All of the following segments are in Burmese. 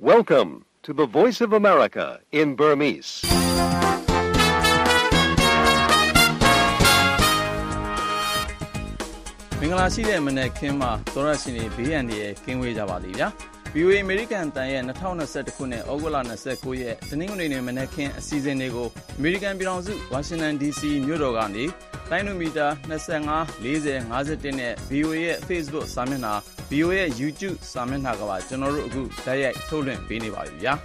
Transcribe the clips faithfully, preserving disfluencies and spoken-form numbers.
Welcome to the Voice of America in Burmese. ။မင်္ဂလာရှိတဲ့မနက်ခင်းမှာသောရရှင်တွေဘေးရန်တွေကင်းဝေးကြပါလိမ့်ဗျာ။ ဗီ အို အေ အမေရိကန်တန်ရဲ့၂၀၂၁ခုနှစ်ဩဂုတ်လ၂၉ရက်တနင်္ဂနွေနေ့မနက်ခင်းအစီအစဉ်တွေကိုအမေရိကန်ပြည်ထောင်စုဝါရှင်တန် ဒီ စီ မြို့တော်ကနေတိုင်းလိုမီတာ၂၅ ၄၀ ၅၁နဲ့ ဗီ အို အေ ရဲ့ Facebook စာမျက်နှာ ဗီ အို အေ ရဲ့ YouTube စာမျက်နှာကပါကျွန်တော်တို့အခုတိုက်ရိုက်ထုတ်လွှင့်ပေးနေပါပြီဗျာ။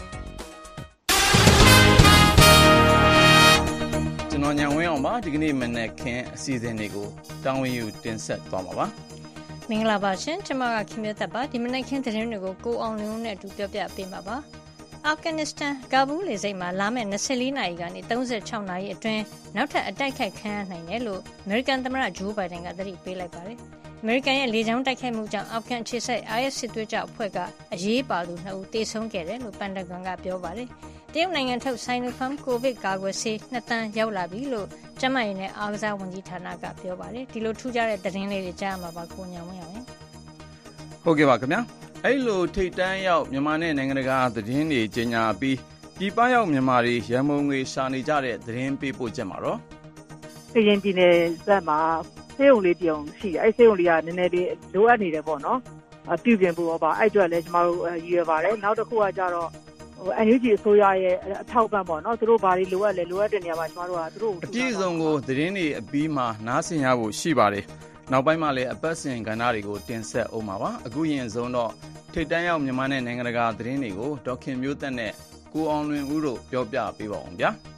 ကျွန်တော်ညံဝင်းအောင်ပါဒီကနေ့မနက်ခင်းအစီအစဉ်တွေကိုတောင်းဝင်ယူတင်ဆက်သွားမှာပါ။မင်္ဂလာပါရှင်ကျွန်မကခင်ဗျသက်ပါဒီမနက်ခင်းသတင်းတွေကိုကိုအောင်လင်းဦးနဲ့အတူပြောပြပေးမှာပါ။အာဖဂန်နစ္စတန်ကာဘူးလေဆိပ်မှာလာမယ့်၂၄နာရီကနေ၃၆နာရီအတွင်းနောက်ထပ်အတိုက်ခိုက်ခံရနိုင်တယ်လို့အမေရိကန်သမ္မတဂျိုးဘိုင်ဒန်ကသတိပေးလိုက်ပါတယ်။အမေရိကန်ရဲ့လေကြောင်းတိုက်ခိုက်မှုကြောင့်အာဖဂန်ခြေစိုက် အိုင် အက်စ် စစ်သွေးကြွအဖွဲ့ကအရေးပါသူနှစ်ဦးသေဆုံးခဲ့တယ်လို့ပန်တဂွန်ကပြောပါတယ်။တရုတ်နိုင်ငံထုတ်ဆိုင်နိုဖမ်ကိုဗစ်ကာကွယ်ဆေး၂တန်းရောက်လာပြီလို့ကျန်းမာရေးနဲ့အားကစားဝန်ကြီးဌာနကပြောပါတယ်။ဒီလိုထူးခြားတဲ့သတင်းလေးတွေကြားမှာပါကိုညံဝင်းအောင်။ဟုတ်ကဲ့ပါခင်ဗျာ။အဲ့လိုထိတ်တန်းရောက်မြန်မာနဲ့နိုင်ငံတကာသတင်းတွေကြေညာပြီးပြည်ပရောက်မြန်မာတွေရန်မုံငွေရှာနေကြတဲ့သတင်းပေးပို့ချက်မှာတော့ကရင်ပြည်နယ်ဇက်မှာဆေးရုံလေးပြောင်းရှိတယ်။အဲ့ဆေးရုံလေးကနည်းနည်းလေးလိုအပ်နေတယ်ပေါ့နော်။အပြုပြင်ဖို့ပါအဲ့အတွက်လည်းကျမတို့ရည်ရွယ်ပါတယ်။နောက်တစ်ခုကကြတော့ဟို အန် ယူ ဂျီ အစိုးရရဲ့အထောက်ပံ့ပေါ့နော်။သူတို့ဘာတွေလိုအပ်လဲလိုအပ်တဲ့နေရာမှာကျမတို့ကသူတို့အပြည့်အစုံကိုသတင်းတွေအပြီးမှာနားဆင်ရဖို့ရှိပါတယ်။နောက်ပိုင်းမှာလည်းအပတ်စဉ်ကဏ္ဍတွေကိုတင်ဆက်အောင်ပါပါ။အခုရင်ဆုံးတော့ထိတ်တန်းရောက်မြန်မာနဲ့နိုင်ငံတကာသတင်းတွေကိုဒေါက်ခင်မျိုးသက်နဲ့ကိုအောင်လွင်ဦးတို့ပြောပြပေးပါအောင်ဗျာ။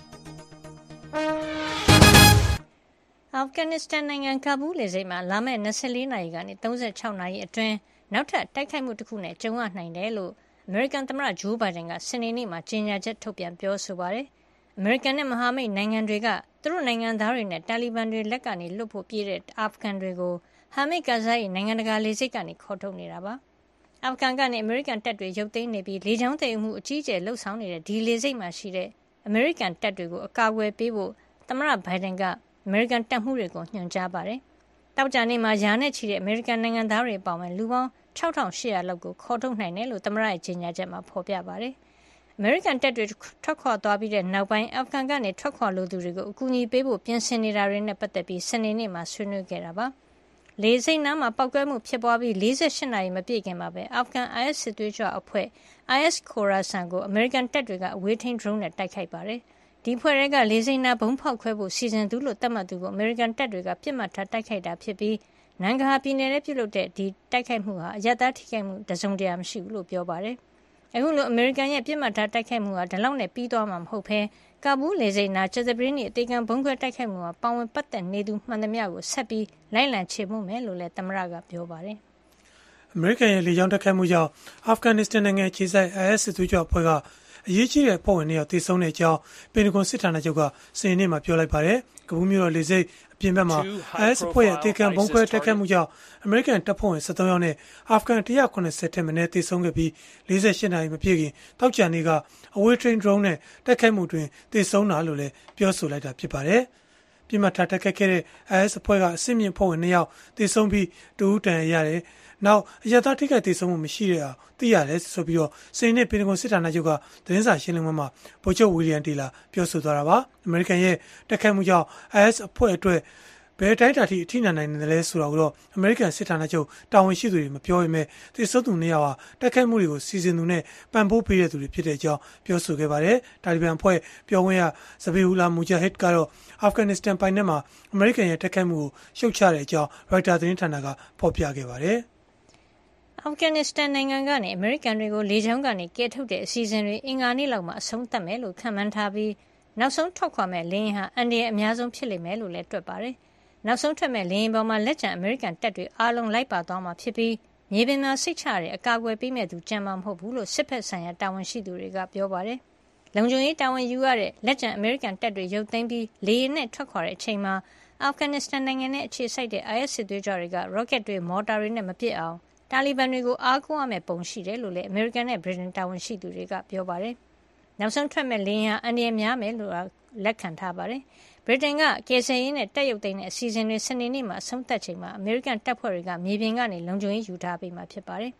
အာဖဂန်နစ္စတန်နိုင်ငံကာဘူးလေဆိပ်မှာလာမယ့်၂၄နာရီကနေ၃၆နာရီအတွင်းနောက်ထပ်တိုက်ခိုက်မှုတစ်ခုနဲ့ကြုံရနိုင်တယ်လို့အမေရိကန်သမ္မတဂျိုးဘိုင်ဒန်ကစနေနေ့မှာကြေညာချက်ထုတ်ပြန်ပြောဆိုပါတယ်။အမေရိကန်နဲ့မဟာမိတ်နိုင်ငံတွေကသူတို့နိုင်ငံသားတွေနဲ့တာလီဘန်တွေလက်ကနေလွတ်ဖို့ပြေးတဲ့အာဖဂန်တွေကိုဟာမစ်ကာဇာရဲ့နိုင်ငံတကာလေဆိပ်ကနေခေါ်ထုတ်နေတာပါ။အာဖဂန်ကနေအမေရိကန်တပ်တွေရုပ်သိမ်းနေပြီးလေကြောင်းတည်မှုအကြီးအကျယ်လှုပ်ဆောင်နေတဲ့ဒီလေဆိပ်မှာရှိတဲ့အမေရိကန်တပ်တွေကိုအကာအကွယ်ပေးဖို့သမ္မတဘိုင်ဒန်ကအမေရိကန်တပ်မှုတွေကိုညွှန်ကြားပါတယ်။တောက်ကြနေမှာယာနဲ့ချီတဲ့အမေရိကန်နိုင်ငံသားတွေအပေါင်းမဲ့လူပေါင်း၆ထောင်၈ရာလောက်ကိုခေါ်ထုတ်နိုင်တယ်လို့သမ္မတရဲ့ကြေညာချက်မှာဖော်ပြပါတယ်။အမေရိကန်တပ်တွေထွက်ခွာသွားပြီးတဲ့နောက်ပိုင်းအာဖဂန်ကနေထွက်ခွာလိုသူတွေကိုအကူအညီပေးဖို့ပြင်ဆင်နေတာတွေနဲ့ပတ်သက်ပြီးစနေနေ့မှာဆွေးနွေးခဲ့တာပါ။လေဆိပ်နားမှာပောက်ကွဲမှုဖြစ်ပွားပြီး၄၈နာရီမပြည့်ခင်မှာပဲအာဖဂန် အိုင် အက်စ် စစ်သွေးကြွအဖွဲ့ အိုင် အက်စ် Khorasan ကိုအမေရိကန်တပ်တွေကအဝေးထိန်း drone နဲ့တိုက်ခိုက်ပါတယ်။ဒီဖွဲ့တွေကလေဆိပ်နားဘုံဖောက်ခွဲဖို့စီစဉ်သူလို့သတ်မှတ်သူကိုအမေရိကန်တပ်တွေကပြစ်မှတ်ထားတိုက်ခိုက်တာဖြစ်ပြီးနန်ဂဟာပြည်နယ်နဲ့ပြုလုပ်တဲ့ဒီတိုက်ခိုက်မှုဟာအရပ်သားထိခိုက်မှုတစုံတရာမရှိဘူးလို့ပြောပါတယ်။အခုလိုအမေရိကန်ရဲ့ပြစ်မှတ်ထားတိုက်ခိုက်မှုဟာဒီလောက်နဲ့ပြီးသွားမှာမဟုတ်ဘဲကာဘူးလေဆိပ်နာကျသပရင်းနဲ့အသေးကံဘုံခွဲတိုက်ခိုက်မှုဟာပါဝင်ပတ်သက်နေသူမှန်သမျှကိုဆက်ပြီးလိုက်လံချေမှုမယ်လို့လည်းသမ္မတကပြောပါတယ်။အမေရိကန်ရဲ့လေကြောင်းတိုက်ခိုက်မှုကြောင့်အာဖဂန်နစ္စတန်နိုင်ငံခြေစိုက် အိုင် အက်စ် စစ်သွေးကြွအဖွဲ့ကအရေးကြီးတဲ့အဖွဲ့ဝင်တွေရောက်တည်ဆုံးတဲ့အကြောင်းပင်တဂွန်စစ်ဌာနချုပ်ကစနေနေ့မှာပြောလိုက်ပါတယ်။ကဘူးမြို့တော်လေဆိပ်အပြင်ဘက်မှာ အိုင် အက်စ် အဖွဲ့ရဲ့အသေးကံဘုံခွဲတိုက်ခိုက်မှုကြောင့်အမေရိကန်တပ်ဖွဲ့ဝင်၁၃ယောက်နဲ့အာဖဂန်၁၇၀ထက်မနည်းတည်ဆုံးခဲ့ပြီး၄၈နာရီမပြည့်ခင်တောက်ကြနေကအဝေးထိန်း drone နဲ့တိုက်ခိုက်မှုတွင်တည်ဆုံးတာလို့လည်းပြောဆိုလိုက်တာဖြစ်ပါတယ်။ပြစ်မှတ်ထားတိုက်ခိုက်ခဲ့တဲ့ အိုင် အက်စ် အဖွဲ့ကအစစ်မြင့်ဖွဲ့ဝင်၂ယောက်တည်ဆုံးပြီးတဦးတန်ရရတယ်။နောက်အရသာထိခိုက်ဒေဆုံးမှုမရှိတဲ့အောင်သိရတယ်ဆိုပြီးတော့စနေနေ့ပင်တဂွန်စစ်ဌာနချုပ်ကသတင်းစာရှင်းလင်းပွဲမှာဗိုလ်ချုပ်ဝီလီယံတီလာပြောဆိုသွားတာပါအမေရိကန်ရဲ့တိုက်ခိုက်မှုကြောင့် အိုင် အက်စ် အဖွဲ့အတွက်ဘယ်တိုင်းတာထိအထိနာနိုင်တယ်လဲဆိုတာကိုတော့အမေရိကန်စစ်ဌာနချုပ်တာဝန်ရှိသူတွေမပြောပေမဲ့သေဆုံးသူနှစ်ယောက်ဟာတိုက်ခိုက်မှုတွေကိုစီစဉ်သူနဲ့ပံ့ပိုးပေးတဲ့သူတွေဖြစ်တဲ့အကြောင်းပြောဆိုခဲ့ပါတယ်တာလီဘန်အဖွဲ့ပြောခွင့်ရဇဘီဟူလာမူဂျာဟစ်ကတော့အာဖဂန်နစ္စတန်ပိုင်းမှာအမေရိကန်ရဲ့တိုက်ခိုက်မှုကိုရှုတ်ချတဲ့အကြောင်းရိုက်တာသတင်းဌာနကဖော်ပြခဲ့ပါတယ်အာဖဂန်နစ္စတန်နိုင်ငံကနေအမေရိကန်တွေကိုလေကြောင်းကနေကယ်ထုတ်တဲ့အစီအစဉ်တွေအင်္ဂါနေ့လောက်မှာအဆုံးသတ်မယ်လို့ခန့်မှန်းထားပြီးနောက်ဆုံးထွက်ခွာမဲ့လေယာဉ်ဟာအန္တရာယ်အများဆုံးဖြစ်လိမ့်မယ်လို့လည်းတွက်ပါတယ်။နောက်ဆုံးထွက်မဲ့လေယာဉ်ပေါ်မှာလက်ကျန်အမေရိကန်တပ်တွေအားလုံးလိုက်ပါသွားမှာဖြစ်ပြီးမြေပြင်မှာစိတ်ချရတဲ့အကာအကွယ်ပေးမဲ့သူကြံမှာမဟုတ်ဘူးလို့စစ်ဖက်ဆိုင်ရာတာဝန်ရှိသူတွေကပြောပါတယ်။လုံခြုံရေးတာဝန်ယူရတဲ့လက်ကျန်အမေရိကန်တပ်တွေရုပ်သိမ်းပြီးလေယာဉ်နဲ့ထွက်ခွာတဲ့အချိန်မှာအာဖဂန်နစ္စတန်နိုင်ငံနဲ့အခြေစိုက်တဲ့ အိုင် အက်စ် စစ်သွေးကြွတွေကရော့ကက်တွေမော်တာတွေနဲ့မပစ်အောင်တာလီဘန်တွေကိုအားကိုးရမယ့်ပုံရှိတယ်လို့လည်းအမေရိကန်နဲ့ဗြိတိန်တာဝန်ရှိသူတွေကပြောပါတယ်။နောက်ဆုံးထွက်မဲ့လေယာဉ်ဟာအန္တရာယ်များမယ်လို့လက်ခံထားပါတယ်။ဗြိတိန်ကကယ်ဆယ်ရေးနဲ့တပ်ရုပ်သိမ်းတဲ့အစီအစဉ်တွေစနေနေ့မှာအဆုံးသတ်ချိန်မှာအမေရိကန်တပ်ဖွဲ့တွေကမြေပြင်ကနေလုံခြုံရေးယူထားပေးမှာဖြစ်ပါတယ်။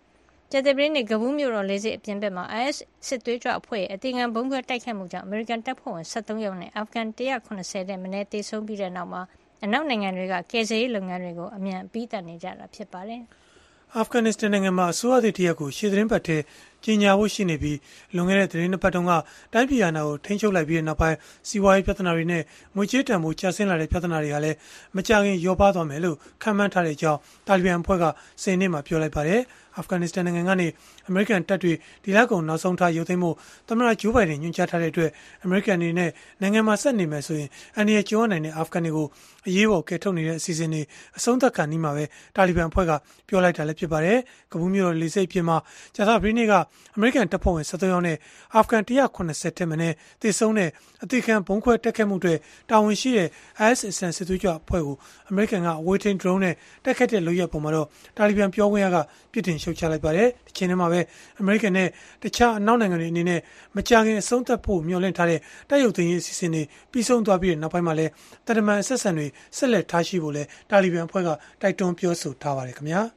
ကြာသပတေးနေ့ကဘူးမြို့တော်လေဆိပ်အပြင်ဘက်မှာ အိုင်အက်စ် စစ်သွေးကြွအဖွဲ့ရဲ့အသေးခံဗုံးခွဲတိုက်ခိုက်မှုကြောင့်အမေရိကန်တပ်ဖွဲ့ဝင်၁၃ယောက်နဲ့အာဖဂန်၁၇၀ထက်မနည်းသေဆုံးပြီးတဲ့နောက်မှာအနောက်နိုင်ငံတွေကကယ်ဆယ်ရေးလုပ်ငန်းတွေကိုအမြန်အပြီးသတ်နေကြတာဖြစ်ပါတယ်။အာဖဂန်နစ္စတန်နိုင်ငံမှာအစိုးရသစ်တရက်ကိုရှေ့သတင်းပတ်ထဲကြီးညာဖို့ရှိနေပြီးလွန်ခဲ့တဲ့သတင်းနှစ်ပတ်တုန်းကတိုင်းပြည်အာဏာကိုထိန်းချုပ်လိုက်ပြီးတဲ့နောက်ပိုင်းစီးပွားရေးပြဿနာတွေနဲ့ငွေကြေးတန်ဖိုးကျဆင်းလာတဲ့ပြဿနာတွေကလည်းမကြခင်လျော့ပါသွားမယ်လို့ခန့်မှန်းထားတဲ့အကြောင်းတာလီဘန်အဖွဲ့ကစနေနေ့မှာပြောလိုက်ပါတယ်။အာဖဂန်နစ္စတန်နိုင်ငံကနေအမေရိကန်တပ်တွေဒီလကုန်နောက်ဆုံးထားရုပ်သိမ်းမှုသမ္မတဂျိုးဘိုင်ဒန်ညွှန်ကြားထားတဲ့အတွက်အမေရိကန်အနေနဲ့နိုင်ငံမှာဆက်နေမယ်ဆိုရင်အန္တရာယ်ကျုံရနိုင်တဲ့အာဖဂန်တွေကိုအရေးပေါ်ကယ်ထုတ်နေတဲ့အစီအစဉ်တွေအဆုံးသတ်ခါနီးမှာပဲတာလီဘန်အဖွဲ့ကပြောလိုက်တာလည်းဖြစ်ပါတယ်။ကဘူးမြို့တော်လေဆိပ်ပြင်မှာကြာသပတေးနေ့ကအမေရိကန်တပ်ဖွဲ့ဝင်၁၃ယောက်နဲ့အာဖဂန်၁၇၀ထက်မနည်းသေဆုံးတဲ့အသေးခံဘုံခွဲတက်ခတ်မှုတွေတာဝန်ရှိတဲ့ အိုင်အက်စ် အစ္စံစစ်သွေးကြွအဖွဲ့ကိုအမေရိကန်ကအဝေးထိန်း drone နဲ့တက်ခတ်တဲ့လုပ်ရပ်ပေါ်မှာတော့တာလီဘန်ပြောခွင့်ရကပြစ်တင်ရှုတ်ချလိုက်ပါတယ်။ဒီချိန်ထဲမှာပဲအမေရိကန်နဲ့တခြားအနောက်နိုင်ငံတွေအနေနဲ့မကြာခင်အဆုံးသတ်ဖို့မျှော်လင့်ထားတဲ့တပ်ရုပ်သိမ်းရေးအစီအစဉ်တွေပြီးဆုံးသွားပြီးတဲ့နောက်ပိုင်းမှာလည်းတရမန်ဆက်ဆံတွေဆက်လက်ထားရှိဖို့လဲတာလီဘန်အဖွဲ့ကတိုက်တွန်းပြောဆိုထားပါတယ်ခင်ဗျာ။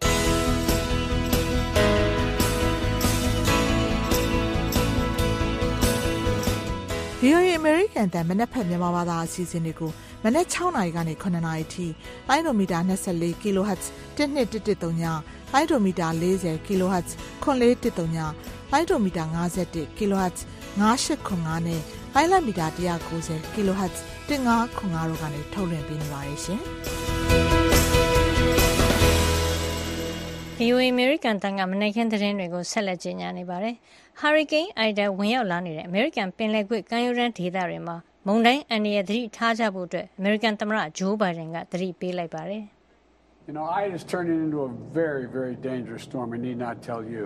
ဗွီအိုအေ American တန်မနက်ဖက်မြန်မာဘာသာအစီအစဉ်တွေကိုမနက်၆နာရီကနေ၇နာရီထိလိုင်းဒိုမီတာ၂၄ kHz တစ်နှစ်တစ်တစ်သုံးညလိုင်းဒိုမီတာ၄၀ kHz ခွန်လေးတစ်သုံးညလိုင်းဒိုမီတာ၅၁ kHz ၅၈ခွန်၅နဲ့လိုင်းလိုက်မီတာ၁၉၀ kHz တစ်၅ခွန်၅တို့ကနေထုတ်လွှင့်ပေးနေပါတယ်ရှင်။ဗွီအိုအေ American တန်ကမနက်ခင်းသတင်းတွေကိုဆက်လက်ကြီးညာနေပါတယ်။ Hurricane Ida ဝင်ရောက်လာနေတဲ့အမေရိကန်ပင်လယ်ကွေ့ကမ်းရိုးတန်းဒေသတွေမှာမုန်တိုင်းအန္တရာယ်သတိထားကြဖို့အတွက်အမေရိကန်သမ္မတဂျိုးဘိုင်ဒန်ကသတိပေးလိုက်ပါတယ်။ You know, Ida is turning into a very, very dangerous storm. I need not tell you.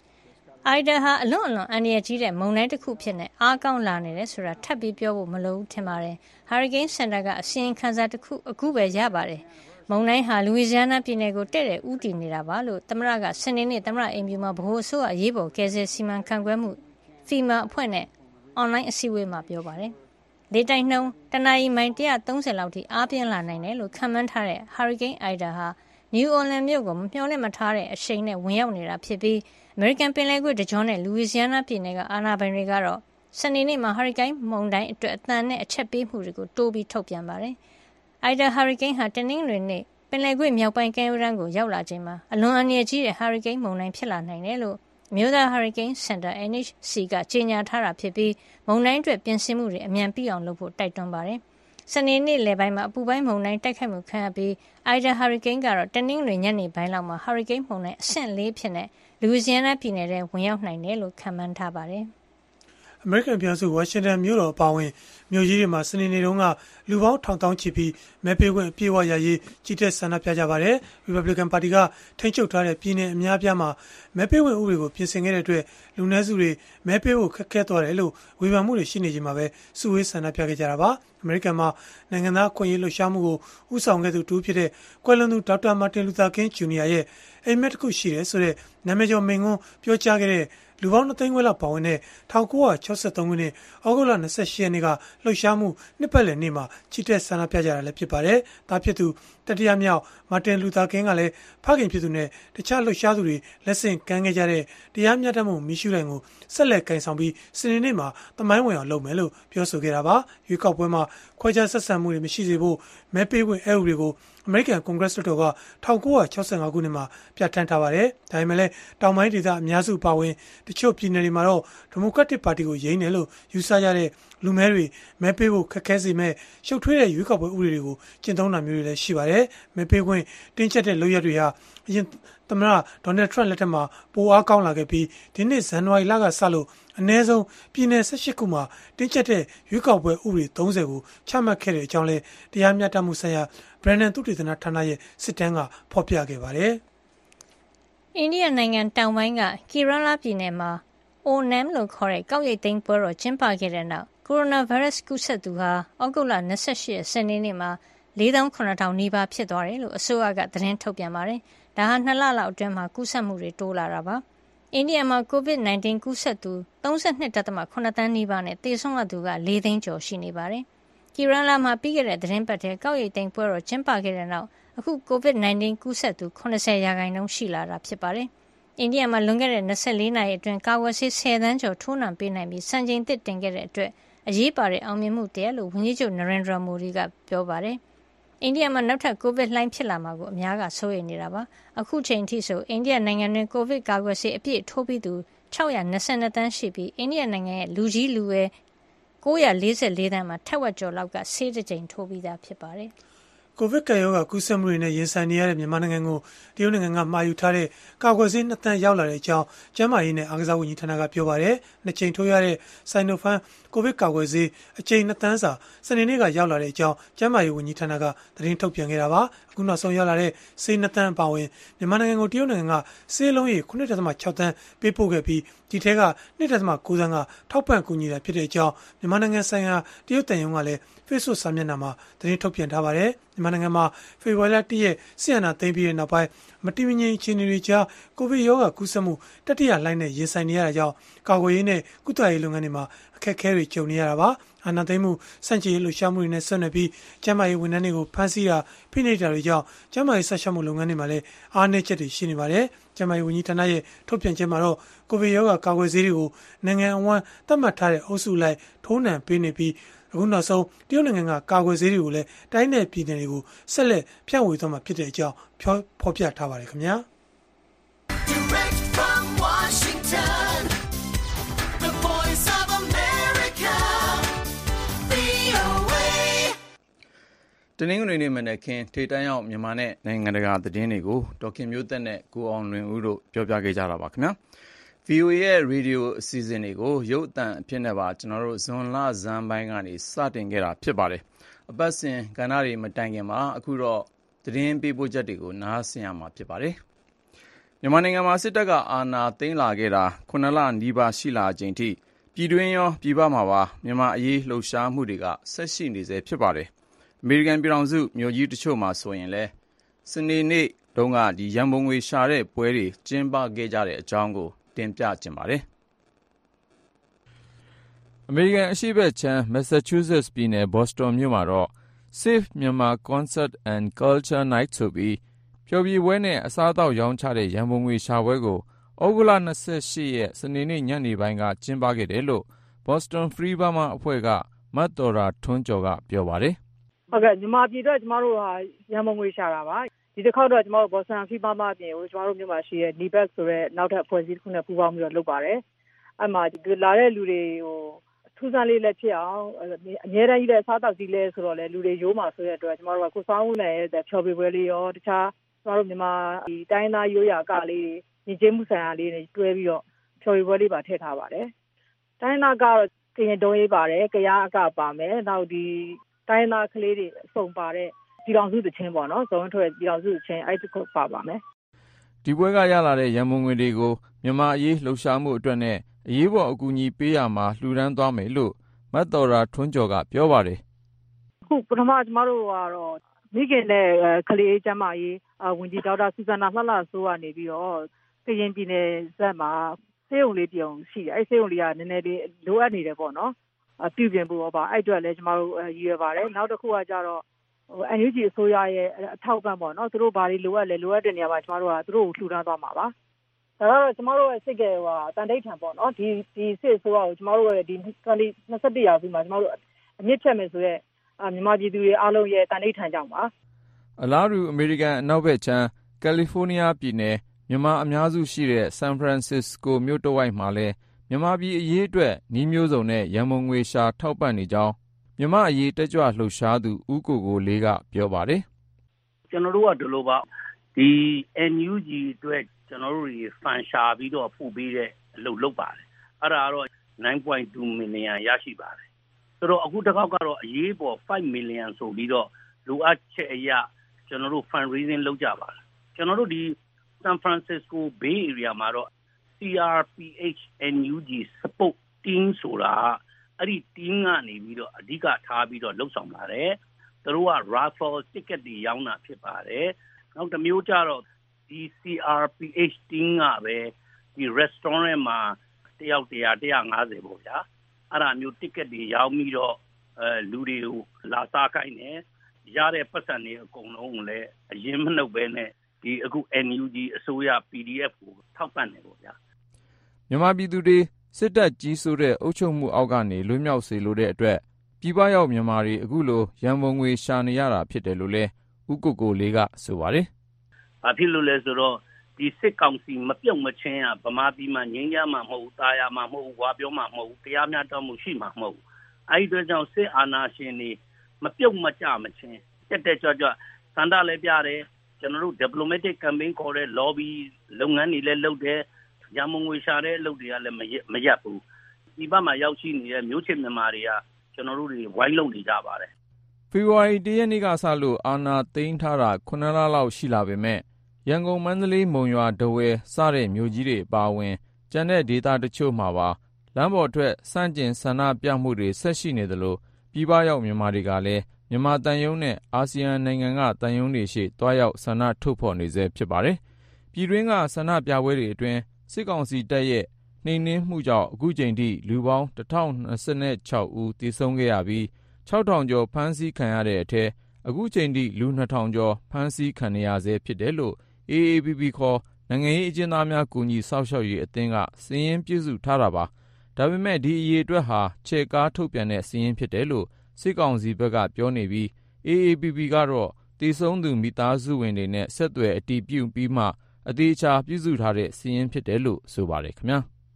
Ida ဟာအလွန်အလွန်အန္တရာယ်ကြီးတဲ့မုန်တိုင်းတစ်ခုဖြစ်နေအားကောင်းလာနေတယ်ဆိုတာထပ်ပြီးပြောဖို့မလိုဘူးထင်ပါတယ်။ Hurricane Center ကအစီရင်ခံစာတစ်ခုအခုပဲရပါတယ်။မုန်တိုင်းဟာလူဝီဇီယာနာပြည်နယ်ကိုတဲ့တဲ့ဥတီနေတာပါလို့သမ္မတကစနေနေ့သမ္မတအိမ်ဖြူမှာဗဟိုအစိုးရအရေးပေါ်ကယ်ဆယ်စီမံခန့်ခွဲမှု FEMA အဖွဲ့နဲ့အွန်လိုင်းအစည်းအဝေးမှာပြောပါတယ်။လေတိုက်နှုန်းတနာရီမိုင်၁၃၀လောက်ထိအားပြင်းလာနိုင်တယ်လို့ခန့်မှန်းထားတဲ့ Hurricane Ida ဟာ New Orleans မြို့ကိုမမျှော်လင့်မထားတဲ့အရှိန်နဲ့ဝင်ရောက်နေတာဖြစ်ပြီးအမေရိကန်ပင်လယ်ကွေ့တကြောနဲ့လူဝီဇီယာနာပြည်နယ်ကအာဏာပိုင်တွေကတော့စနေနေ့မှာ Hurricane မုန်တိုင်းအတွက်အသံနဲ့အချက်ပေးမှုတွေကိုတိုးပြီးထုတ်ပြန်ပါတယ်။ Ida Hurricane ဟာတနင်္ဂနွေနေ့ပင်လယ်ကွေ့မြောက်ပိုင်းကမ်းရိုးတန်းကိုရောက်လာချိန်မှာအလွန်အန္တရာယ်ကြီးတဲ့ Hurricane မုန်တိုင်းဖြစ်လာနိုင်တယ်လို့အမျိုးသား Hurricane Center အန် အိုက်ချ် စီ ကကြေညာထားတာဖြစ်ပြီးမုန်တိုင်းအတွက်ပြင်ဆင်မှုတွေအမြန်ပြီးအောင်လုပ်ဖို့တိုက်တွန်းပါတယ်။စနေနေ့လယ်ပိုင်းမှာအပူပိုင်းမုန်တိုင်းတိုက်ခိုက်မှုခံရပြီး Ida Hurricane ကတော့တနင်္ဂနွေညနေပိုင်းလောက်မှာ Hurricane မုန်တိုင်းအဆင့်လေးဖြစ်နေလူဝီဇီယာနာပြည်နယ်ထဲဝင်ရောက်နိုင်တယ်လို့ခန့်မှန်းထားပါတယ်။အမေရိကန်ပြည်ထောင်စုဝါရှင်တန်မြို့တော်အပါအဝင်မြို့ကြီးတွေမှာစနေနေ့တုန်းကလူပေါင်းထောင်တောင်းချီပြီးမဲပေးခွင့်အပြည့်အဝရရေးကြီးတဲ့ဆန္ဒပြကြပါတယ်။ Republican Party ကထိန်းချုပ်ထားတဲ့ပြည်နယ်အများအပြားမှာမဲပေးခွင့်ဥပဒေကိုပြင်ဆင်ခဲ့တဲ့အတွက်လူနည်းစုတွေမဲပေးဖို့ခက်ခဲသွားတယ်လို့ဝေဖန်မှုတွေရှိနေချိန်မှာပဲစုဝေးဆန္ဒပြခဲ့ကြတာပါ။အမေရိကန်မှာနိုင်ငံသားအခွင့်အရေးလှုပ်ရှားမှုကိုဥဆောင်ခဲ့သူတူဖြစ်တဲ့ကွယ်လွန်သူဒေါက်တာမာတင်လူသာကင်းဂျူနီယာရဲ့အိမ်မက်တစ်ခုရှိတယ်ဆိုတဲ့နာမည်ကျော်မိန့်ခွန်းပြောကြားခဲ့တဲ့လူပေါင်းနှစ်သိန်းခွဲလောက်ပါဝင်တဲ့၁၉၆၃ခုနှစ်ဩဂုတ်လ၂၈ရက်နေ့ကလှုပ်ရှားမှုနှစ်ပတ်လည်နေ့မှာချီတက်ဆန္ဒပြကြတာလည်းဖြစ်ပါတယ်။ဒါဖြစ်သူတတိယမြောက်မာတင်လူသာကင်းကလည်းဖခင်ဖြစ်သူနဲ့တခြားလှုပ်ရှားသူတွေလက်ဆင့်ကမ်းခဲ့ကြတဲ့တရားမျှတမှုမီးရှူးတိုင်ကိုဆက်လက်ကင်ဆောင်ပြီးစနေနေ့မှာသမိုင်းဝင်အောင်လုပ်မယ်လို့ပြောဆိုခဲ့တာပါ။ရွေးကောက်ပွဲမှာခွဲခြားဆက်ဆံမှုတွေမရှိစေဖို့မဲပေးခွင့်အဥပဒေကိုအမေရိကန်ကွန်ဂရက်လွှတ်တော်က၁၉၆၅ခုနှစ်မှာပြဋ္ဌာန်းထားပါတယ်။ဒါပေမဲ့လည်းတောင်ပိုင်းဒေသအများစုပါဝင်တချို့ပြည်နယ်တွေမှာတော့ဒီမိုကရက်တစ်ပါတီကိုယိမ်းတယ်လို့ယူဆကြတဲ့လူမဲတွေမဲပေးဖို့ခက်ခဲစေမဲ့ရှုပ်ထွေးတဲ့ရွေးကောက်ပွဲဥပဒေတွေကိုကျင့်သုံးတာမျိုးတွေလည်းရှိပါတယ်။မဲပေးခွင့်တင်းကျပ်တဲ့လုပ်ရက်တွေဟာအရင်သမ္မတဒေါ်နယ်ထရန့်လက်ထက်မှာပိုအားကောင်းလာခဲ့ပြီးဒီနှစ်ဇန်နဝါရီလကစလို့အနည်းဆုံးပြည်နယ်၁၈ခုမှာတင်းကျပ်တဲ့ရွေးကောက်ပွဲဥပဒေ၃၀ကိုချမှတ်ခဲ့တဲ့အကြောင်းလဲတရားမျှတမှုဆိုင်ရာ Brennan သုတေသနဌာနရဲ့စစ်တမ်းကဖော်ပြခဲ့ပါတယ်။အိန္ဒိယနိုင်ငံတောင်ပိုင်းက Kerala ပြည်နယ်မှာ Onam လို့ခေါ်တဲ့ကောက်ရိတ်သိမ်းပွဲတော်ကျင်းပခဲ့တဲ့နောက်ကိုရိုနာဗိုင်းရပ်စ်ကူးစက်သူဟာဩဂုတ်လ၂၈ရက်စနေနေ့မှာလေးသောင်းခုနှစ်ထောင်နီးပါးဖြစ်သွားတယ်လို့အစိုးရကသတင်းထုတ်ပြန်ပါတယ်။ဒါဟာနှစ်လလောက်အတွင်းမှာကူးစက်မှုတွေတိုးလာတာပါ။အိန္ဒိယမှာ ကိုဗစ်၁၉ ကူးစက်သူ၃၂.၇ သန်းနီးပါးနဲ့သေဆုံးသူကလေးသိန်းကျော်ရှိနေပါတယ်။ Kerala မှာပြီးခဲ့တဲ့သတင်းပတ်ထဲကောက်ရိတ်သိမ်းပွဲတော်ကျင်းပခဲ့တဲ့နောက်အခုကိုဗစ်၁၉ ကူးစက်သူ၇၀ရာခိုင်နှုန်းရှိလာတာဖြစ်ပါတယ်။အိန္ဒိယမှာလွန်ခဲ့တဲ့၂၄နာရီအတွင်းကာကွယ်ဆေးဆယ်သန်းကျော်ထိုးနှံပေးနိုင်ပြီးစံချိန်သစ်တင်ခဲ့တဲ့အတွက်အရေးပါတဲ့အောင်မြင်မှုတည်းလို့ဝန်ကြီးချုပ်နရိန်ဒရာမိုဒီကပြောပါတယ်။အိန္ဒိယမှာနောက်ထပ်ကိုဗစ်လှိုင်းဖြစ်လာမှာကိုအများကစိုးရိမ်နေတာပါ။အခုချိန်ထိဆိုအိန္ဒိယနိုင်ငံတွင်းကိုဗစ်ကာကွယ်ဆေးအပြည့်ထိုးပြီးသူ၆၂၂သန်းရှိပြီးအိန္ဒိယနိုင်ငံရဲ့လူကြီးလူငယ်၉၄၄သန်းမှာထက်ဝက်ကျော်လောက်ကဆေးတစ်ကြိမ်ထိုးပြီးသားဖြစ်ပါတယ်။ကိုဗစ်ကပ်ရောဂါကူးစက်မှုတွေနဲ့ရင်ဆိုင်နေရတဲ့မြန်မာနိုင်ငံကိုတရုတ်နိုင်ငံကမှာယူထားတဲ့ကာကွယ်ဆေးနှစ်သန်းရောက်လာတဲ့အကြောင်းကျန်းမာရေးနဲ့အားကစားဝန်ကြီးဌာနကပြောပါတယ်။နှစ်ကြိမ်ထိုးရတဲ့ Sinopharm ကိုဗစ်ကာကွယ်ဆေးအကြိမ်နှစ်သန်းစာစနေနေ့ကရောက်လာတဲ့အကြောင်းကျန်းမာရေးဝန်ကြီးဌာနကသတင်းထုတ်ပြန်ခဲ့တာပါ။အခုနောက်ဆုံးရောက်လာတဲ့ဆေးနှစ်သန်းအပါအဝင်မြန်မာနိုင်ငံကိုတရုတ်နိုင်ငံကဆေးလုံးရေခုနစ်ဒသမ၆သန်းပေးပို့ခဲ့ပြီးဒီထဲကနှစ်ဒသမ၉သန်းကထောက်ပံ့ကူညီတာဖြစ်တဲ့အကြောင်းမြန်မာနိုင်ငံဆိုင်ရာတရုတ်တန်ယုံကလည်း Facebook စာမျက်နှာမှာသတင်းထုတ်ပြန်ထားပါတယ်။မြန်မာနိုင်ငံမှာဖေဖော်ဝါရီလ၁ရက်ဆီယနာသိမ်းပြီးတဲ့နောက်ပိုင်းမတည်မငြိမ်အခြေအနေတွေကြားကိုဗစ်ရောဂါကူးစက်မှုတတိယလှိုင်းနဲ့ရင်ဆိုင်နေရတာကြောင့်ကာကွယ်ရေးနဲ့ကုသရေးလုပ်ငန်းတွေမှာအခက်အခဲတွေကြုံနေရတာပါ။အာဏာသိမ်းမှုစန့်ကျင်ရေးလှုပ်ရှားမှုတွေနဲ့ဆက်နွယ်ပြီးကျန်းမာရေးဝန်ထမ်းတွေကိုဖမ်းဆီးတာဖိနှိပ်တာတွေကြောင့်ကျန်းမာရေးဆက်ရှောက်မှုလုပ်ငန်းတွေမှာလည်းအားနည်းချက်တွေရှိနေပါတယ်။ကျန်းမာရေးဝန်ကြီးဌာနရဲ့ထုတ်ပြန်ချက်မှာတော့ကိုဗစ်ရောဂါကာကွယ်ဆေးတွေကိုနိုင်ငံအဝန်းသတ်မှတ်ထားတဲ့အုပ်စုလိုက်ထိုးနှံပေးနေပြီးအခုနောက်ဆုံးတရုတ်နိုင်ငံကကာကွယ်ဆေးတွေကိုလည်းတိုင်းနယ်ပြည်နယ်တွေကိုဆက်လက်ဖြန့်ဝေသွားမှာဖြစ်တဲ့အကြောင်းဖော်ပြထားပါတယ်ခင်ဗျာ Direct from Washington The Voice of America ဗွီအိုအေတနင်္ဂနွေနေ့မနက်ခင်းထေတန်းရောက်မြန်မာနဲ့နိုင်ငံတကာသတင်းတွေကိုဒေါက်ခင်မျိုးသက်နဲ့ကိုအောင်လွင်ဦးတို့ပြောပြခဲ့ကြတာပါခင်ဗျာဗီအိုအေ ရဲ့ရေဒီယိုအစီအစဉ်တွေကိုရုပ်သံအဖြစ်နဲ့ပါကျွန်တော်တို့ဇွန်လဇန်ပိုင်းကနေစတင်ခဲ့တာဖြစ်ပါတယ်။အပတ်စဉ်ကဏ္ဍတွေမတိုင်ခင်မှာအခုတော့သတင်းပေးပို့ချက်တွေကိုနားဆင်ရမှာဖြစ်ပါတယ်။မြန်မာနိုင်ငံမှာစစ်တပ်ကအာဏာသိမ်းလာခဲ့တာခုနှစ်လနီးပါးရှိလာချိန်ထိပြည်တွင်းရောပြည်ပမှာပါမြန်မာအရေးလှုပ်ရှားမှုတွေကဆက်ရှိနေဆဲဖြစ်ပါတယ်။အမေရိကန်ပြည်ထောင်စုမြို့ကြီးတချို့မှာဆိုရင်လည်းစနေနေ့တုန်းကဒီရန်ပုံငွေရှာတဲ့ပွဲတွေကျင်းပခဲ့ကြတဲ့အကြောင်းကိုတင်ပြခြင်းပါတယ်။အမေရိကန်အရှေ့ဘက်ခြမ်း Massachusetts ပြည်နယ် Boston မြို့မှာတော့ Save Myanmar Concert and Culture Night ဆိုပြီးဖျော်ဖြေပွဲနဲ့အစားအသောက်ရောင်းချတဲ့ရန်ပုံငွေရှာပွဲကိုဩဂုတ်လ၂၈ရက်စနေနေ့ညနေပိုင်းကကျင်းပခဲ့တယ်လို့ Boston Free Burma အဖွဲ့ကမတ်တော်ရာထွန်းကျော်ကပြောပါတယ်။ဟုတ်ကဲ့မြန်မာပြည်တော့ကျမတို့ဟာရန်ပုံငွေရှာတာပါ။ဒီတစ်ခေါက်တော့ကျမတို့ Boston Free Burma အပြင်ကိုကျမတို့မြို့မှာရှိတဲ့ Nibak ဆိုတဲ့နောက်ထပ်အဖွဲ့အစည်းတစ်ခုနဲ့ပူးပေါင်းပြီးတော့လုပ်ပါတယ်။အဲ့မှာဒီလာတဲ့လူတွေကိုထူးဆန်းလေးလည်းဖြစ်အောင်အများတန်းကြီးတဲ့အစားတောက်ကြီးလဲဆိုတော့လေလူတွေရိုးမှာဆိုတဲ့အတွက်ကျမတို့ကကိုစောင်းဦးနဲ့ဖြော်ပြပွဲလေးရောတခြားကျမတို့မြန်မာဒီတိုင်းသားရိုးရာကလေးညီကျေးမှုဆိုင်ရာလေးတွေတွဲပြီးတော့ဖြော်ပြပွဲလေးပါထည့်ထားပါတယ်။တိုင်းသားကတော့ကရင်တုံးရေးပါတယ်၊ကရားအကပါမယ်။နောက်ဒီတိုင်းသားကလေးတွေအစုံပါတဲ့ပြည်တော်စုသချင်းပေါ့နော်။ဇုံထွက်ပြည်တော်စုသချင်းအဲ့ဒီခုပါပါမယ်။ဒီပွဲကရလာတဲ့ရန်ပုံငွေတွေကိုမြန်မာအရေးလှုပ်ရှားမှုအတွက်နဲ့အရေးပေါ်အကူအညီပေးရမှာလှူဒန်းသွားမယ်လို့မတ်တော်ရာထွန်းကျော်ကပြောပါတယ်။အခုပထမကျမတို့ကတော့မိခင်နဲ့ကလေးကျမကြီးဝန်ကြီးဒေါက်တာဆူဇန်နာလှလှဆိုးကနေပြီးတော့ကရင်ပြည်နယ်ဇက်မှာဆေးရုံလေးပြုံရှိတယ်။အဲ့ဆေးရုံလေးကနည်းနည်းလေးလိုအပ်နေတယ်ပေါ့နော်။ပြုပြင်ဖို့ပါအဲ့အတွက်လည်းကျမတို့ရည်ရွယ်ပါတယ်။နောက်တစ်ခုကကြတော့ဟို N U G အစိုးရရဲ့အထောက်ပံ့ပေါ့နော်။သူတို့ဘာတွေလိုအပ်လဲလိုအပ်တဲ့နေရာမှာကျမတို့ကသူတို့ကိုလှူဒန်းသွားမှာပါ။ဒါကတော့ကျမတို့ရဲ့စိတ်ကဟိုတန်တိတ်ထန်ပေါ့နော်ဒီဒီစစ်ဆိုတော့ကျမတို့ရဲ့ဒီ၂၁ရာစုမှာကျမတို့အမြင့်ဖြတ်မယ်ဆိုရဲမြန်မာပြည်သူတွေအားလုံးရဲ့တန်တိတ်ထန်ကြောင်းပါအလားတူအမေရိကန်အနောက်ဘက်ခြမ်းကယ်လီဖိုးနီးယားပြည်နယ်မြန်မာအများစုရှိတဲ့ဆန်ဖရန်စစ္စကိုမြို့တစ်ဝိုက်မှာလဲမြန်မာပြည်အရေးအတွက်နှီးမျိုးစုံနဲ့ရန်ပုံငွေရှာထောက်ပံ့နေကြောင်းမြန်မာအရေးတက်ကြွလှုပ်ရှားသူဦးကိုကိုလေးကပြောပါတယ်ကျွန်တော်တို့ကဒီလိုပါဒီ N U G အတွက်ကျွန်တော်တို့တွေဖန်ရှာပြီးတော့ပို့ပေးတဲ့အလုပ်လုပ်ပါတယ်အဲ့ဒါကတော့nine point two million ရရှိပါတယ်ဆိုတော့အခုတစ်ခေါက်ကတော့အရေးပေါ်five million ဆိုပြီးတော့လိုအပ်ချက်အရာကျွန်တော်တို့ fundraising လုပ်ကြပါတယ်ကျွန်တော်တို့ဒီ San Francisco Bay Area မှာတော့ C R P H N U G support team ဆိုတာအဲ့ဒီ team ကနေပြီးတော့အဓိကထားပြီးတော့လှုပ်ဆောင်ပါတယ်သူတို့က raffle ticket တွေရောင်းတာဖြစ်ပါတယ်နောက်တစ်မျိုးကြတော့ဒီ C R P H team ကပဲဒီ restaurant မှာတယောက်တရာone fiftyပေါ့ဗျာအဲ့ဒါမျိုး ticket တွေရောင်းပြီးတော့အဲလူတွေကိုလာစားခိုင်းတယ်ရတဲ့ပတ်စံတွေအကုန်လုံးလည်းအရင်မနှုတ်ပဲနဲ့ဒီအခု N U G အစိုးရ P D F ကိုထောက်ပံ့တယ်ပေါ့ဗျာမြန်မာပြည်သူတွေစစ်တပ်ကြီးစိုးတဲ့အုပ်ချုပ်မှုအောက်ကနေလွတ်မြောက်စေလိုတဲ့အတွက်ပြည်ပရောက်မြန်မာတွေအခုလိုရန်ပုံငွေရှာနေရတာဖြစ်တယ်လို့လဲဦးကိုကိုလေးကဆိုပါတယ်။ဘာဖြစ်လို့လဲဆိုတော့ဒီစစ်ကောင်စီမပြုတ်မချင်းอ่ะဗမာပြည်မှာငြိမ်းချမ်းမှာမဟုတ်ဘူးတာယာမှာမဟုတ်ဘူးဝါပြောမှာမဟုတ်ဘူးတရားမျှတမှုရှိမှာမဟုတ်ဘူးအဲ့ဒီအတွက်ကြောင့်စစ်အာဏာရှင်တွေမပြုတ်မကြမချင်းတက်တက်ကြွကြွစန္ဒလည်းပြတယ်ကျွန်တော်တို့ diplomatic campaign ခေါ်တဲ့ lobby လုပ်ငန်းတွေလည်းလုပ်တယ်ရန်မငွေရှာတဲ့အလုပ်တွေကလည်းမရပ်ဘူးဒီဘက်မှာရောက်ရှိနေတဲ့မျိုးချစ်မြန်မာတွေကကျွန်တော်တို့တွေဝိုင်းလုပ်နေကြပါတယ်ဖေဖော်ဝါရီလတစ်ရက်နေ့ကစလို့အာဏာသိမ်းထားတာခုနှစ်လလောက်ရှိလာပေမဲ့ရန်ကုန်မန္တလေးမုံရွာဒဝယ်စတဲ့မြို့ကြီးတွေအပါအဝင်ကျန်တဲ့ဒေသတချို့မှာပါလမ်းပေါ်ထွက်စန့်ကျင်ဆန္ဒပြမှုတွေဆက်ရှိနေသလိုပြည်ပရောက်မြန်မာတွေကလည်းမြန်မာတန်ယုံနဲ့အာဆီယံနိုင်ငံကတန်ယုံတွေရှိတွားရောက်ဆန္ဒထုတ်ဖော်နေစေဖြစ်ပါတယ်။ပြည်တွင်းကဆန္ဒပြပွဲတွေအတွင်းစစ်ကောင်စီတပ်ရဲ့နှိမ်နင်းမှုကြောင့်အခုချိန်ထိလူပေါင်းတစ်ထောင်နှစ်ဆ၆ဦးသေဆုံးခဲ့ရပြီးခြောက်ထောင်ကျော်ဖမ်းဆီးခံရတဲ့အထက်အခုချိန်ထိလူနှစ်ထောင်ကျော်ဖမ်းဆီးခံရဆဲဖြစ်တယ်လို့ A A P P ခေါ်နိုင်ငံရေးအကျဉ်းသားများကူညီစောင့်ရှောက်ရေးအသင်းကစာရင်းပြုစုထားတာပါဒါပေမဲ့ဒီအရေးအတွက်ဟာခြေကားထုတ်ပြန်တဲ့စာရင်းဖြစ်တယ်လို့စစ်ကောင်စီဘက်ကပြောနေပြီး A A P P ကတော့တည်ဆုံးသူမိသားစုဝင်တွေနဲ့ဆက်သွယ်အတည်ပြုပြီးမှအသေးချာပြုစုထားတဲ့စာရင်းဖြစ်တယ်လို့ဆိုပါတယ်ခင်ဗျာ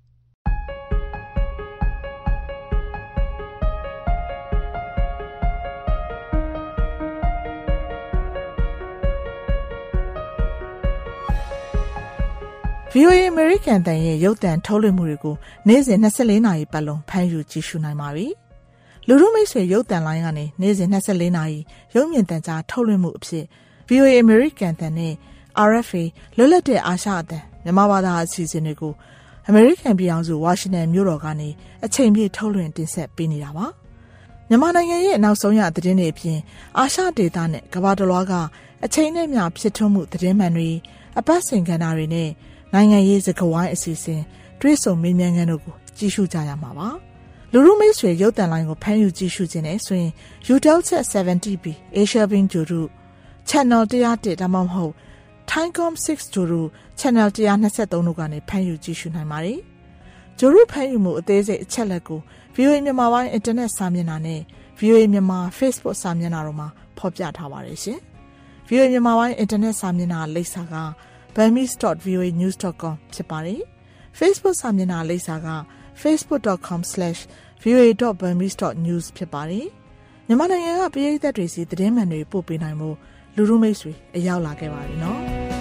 ဗီအိုအေ American တန်ရဲ့ရုပ်သံထုတ်လွှင့်မှုတွေကိုနေ့စဉ်၂၄နာရီပတ်လုံးဖမ်းယူကြည့်ရှုနိုင်ပါပြီ။လူထုမိတ်ဆွေရုပ်သံလိုင်းကနေနေ့စဉ်၂၄နာရီရုပ်မြင်သံကြားထုတ်လွှင့်မှုအဖြစ် ဗီအိုအေ American တန်နဲ့ R F A လွတ်လပ်တဲ့အာရှအသံမြန်မာဘာသာအစီအစဉ်တွေကို American ပြည်ထောင်စုဝါရှင်တန်မြို့တော်ကနေအချိန်ပြည့်ထုတ်လွှင့်တင်ဆက်ပေးနေတာပါ။မြန်မာနိုင်ငံရဲ့နောက်ဆုံးရသတင်းတွေအပြင်အာရှဒေသနဲ့ကမ္ဘာတစ်လွှားကအချိန်နဲ့မျှဖြစ်ထွန်းမှုသတင်းမှန်တွေအပတ်စဉ်ကဏ္ဍတွေနဲ့နိုင်ငံရေးစကားဝိုင်းအစီအစဉ်တွဲဆုံမေးမြန်းခန်းတို့ကိုကြည့်ရှုကြရမှာပါလူလူမိတ်ဆွေရုပ်သံလိုင်းကိုဖမ်းယူကြည့်ရှုခြင်းနဲ့ဆိုရင် Utelsat 70 B Asia Beam ဂျိုရု Channel one oh oneဒါမှမဟုတ် Thaicom six ဂျိုရု Channel one twenty-threeတို့ကနေဖမ်းယူကြည့်ရှုနိုင်ပါတယ်ဂျိုရုဖမ်းယူမှုအသေးစိတ်အချက်လက်ကို ဗီအိုအေ မြန်မာပိုင်းအင်တာနက်စာမျက်နှာနဲ့ ဗီအိုအေ မြန်မာ Facebook စာမျက်နှာတို့မှာဖော်ပြထားပါတယ်ရှင် ဗီအိုအေ မြန်မာပိုင်းအင်တာနက်စာမျက်နှာလိပ်စာကburmese dot v o a news dot com ဖြစ်ပါတယ် Facebook စာမျက်နှာလိပ်စာက facebook dot com slash v o a dot burmese dot news ဖြစ်ပါတယ်မြန်မာနိုင်ငံကပြည်သက်တွေစီသတင်းမှန်တွေပို့ပေးနိုင်မှုလူလူမိတ်ဆွေအရောက်လာခဲ့ပါပြီနော်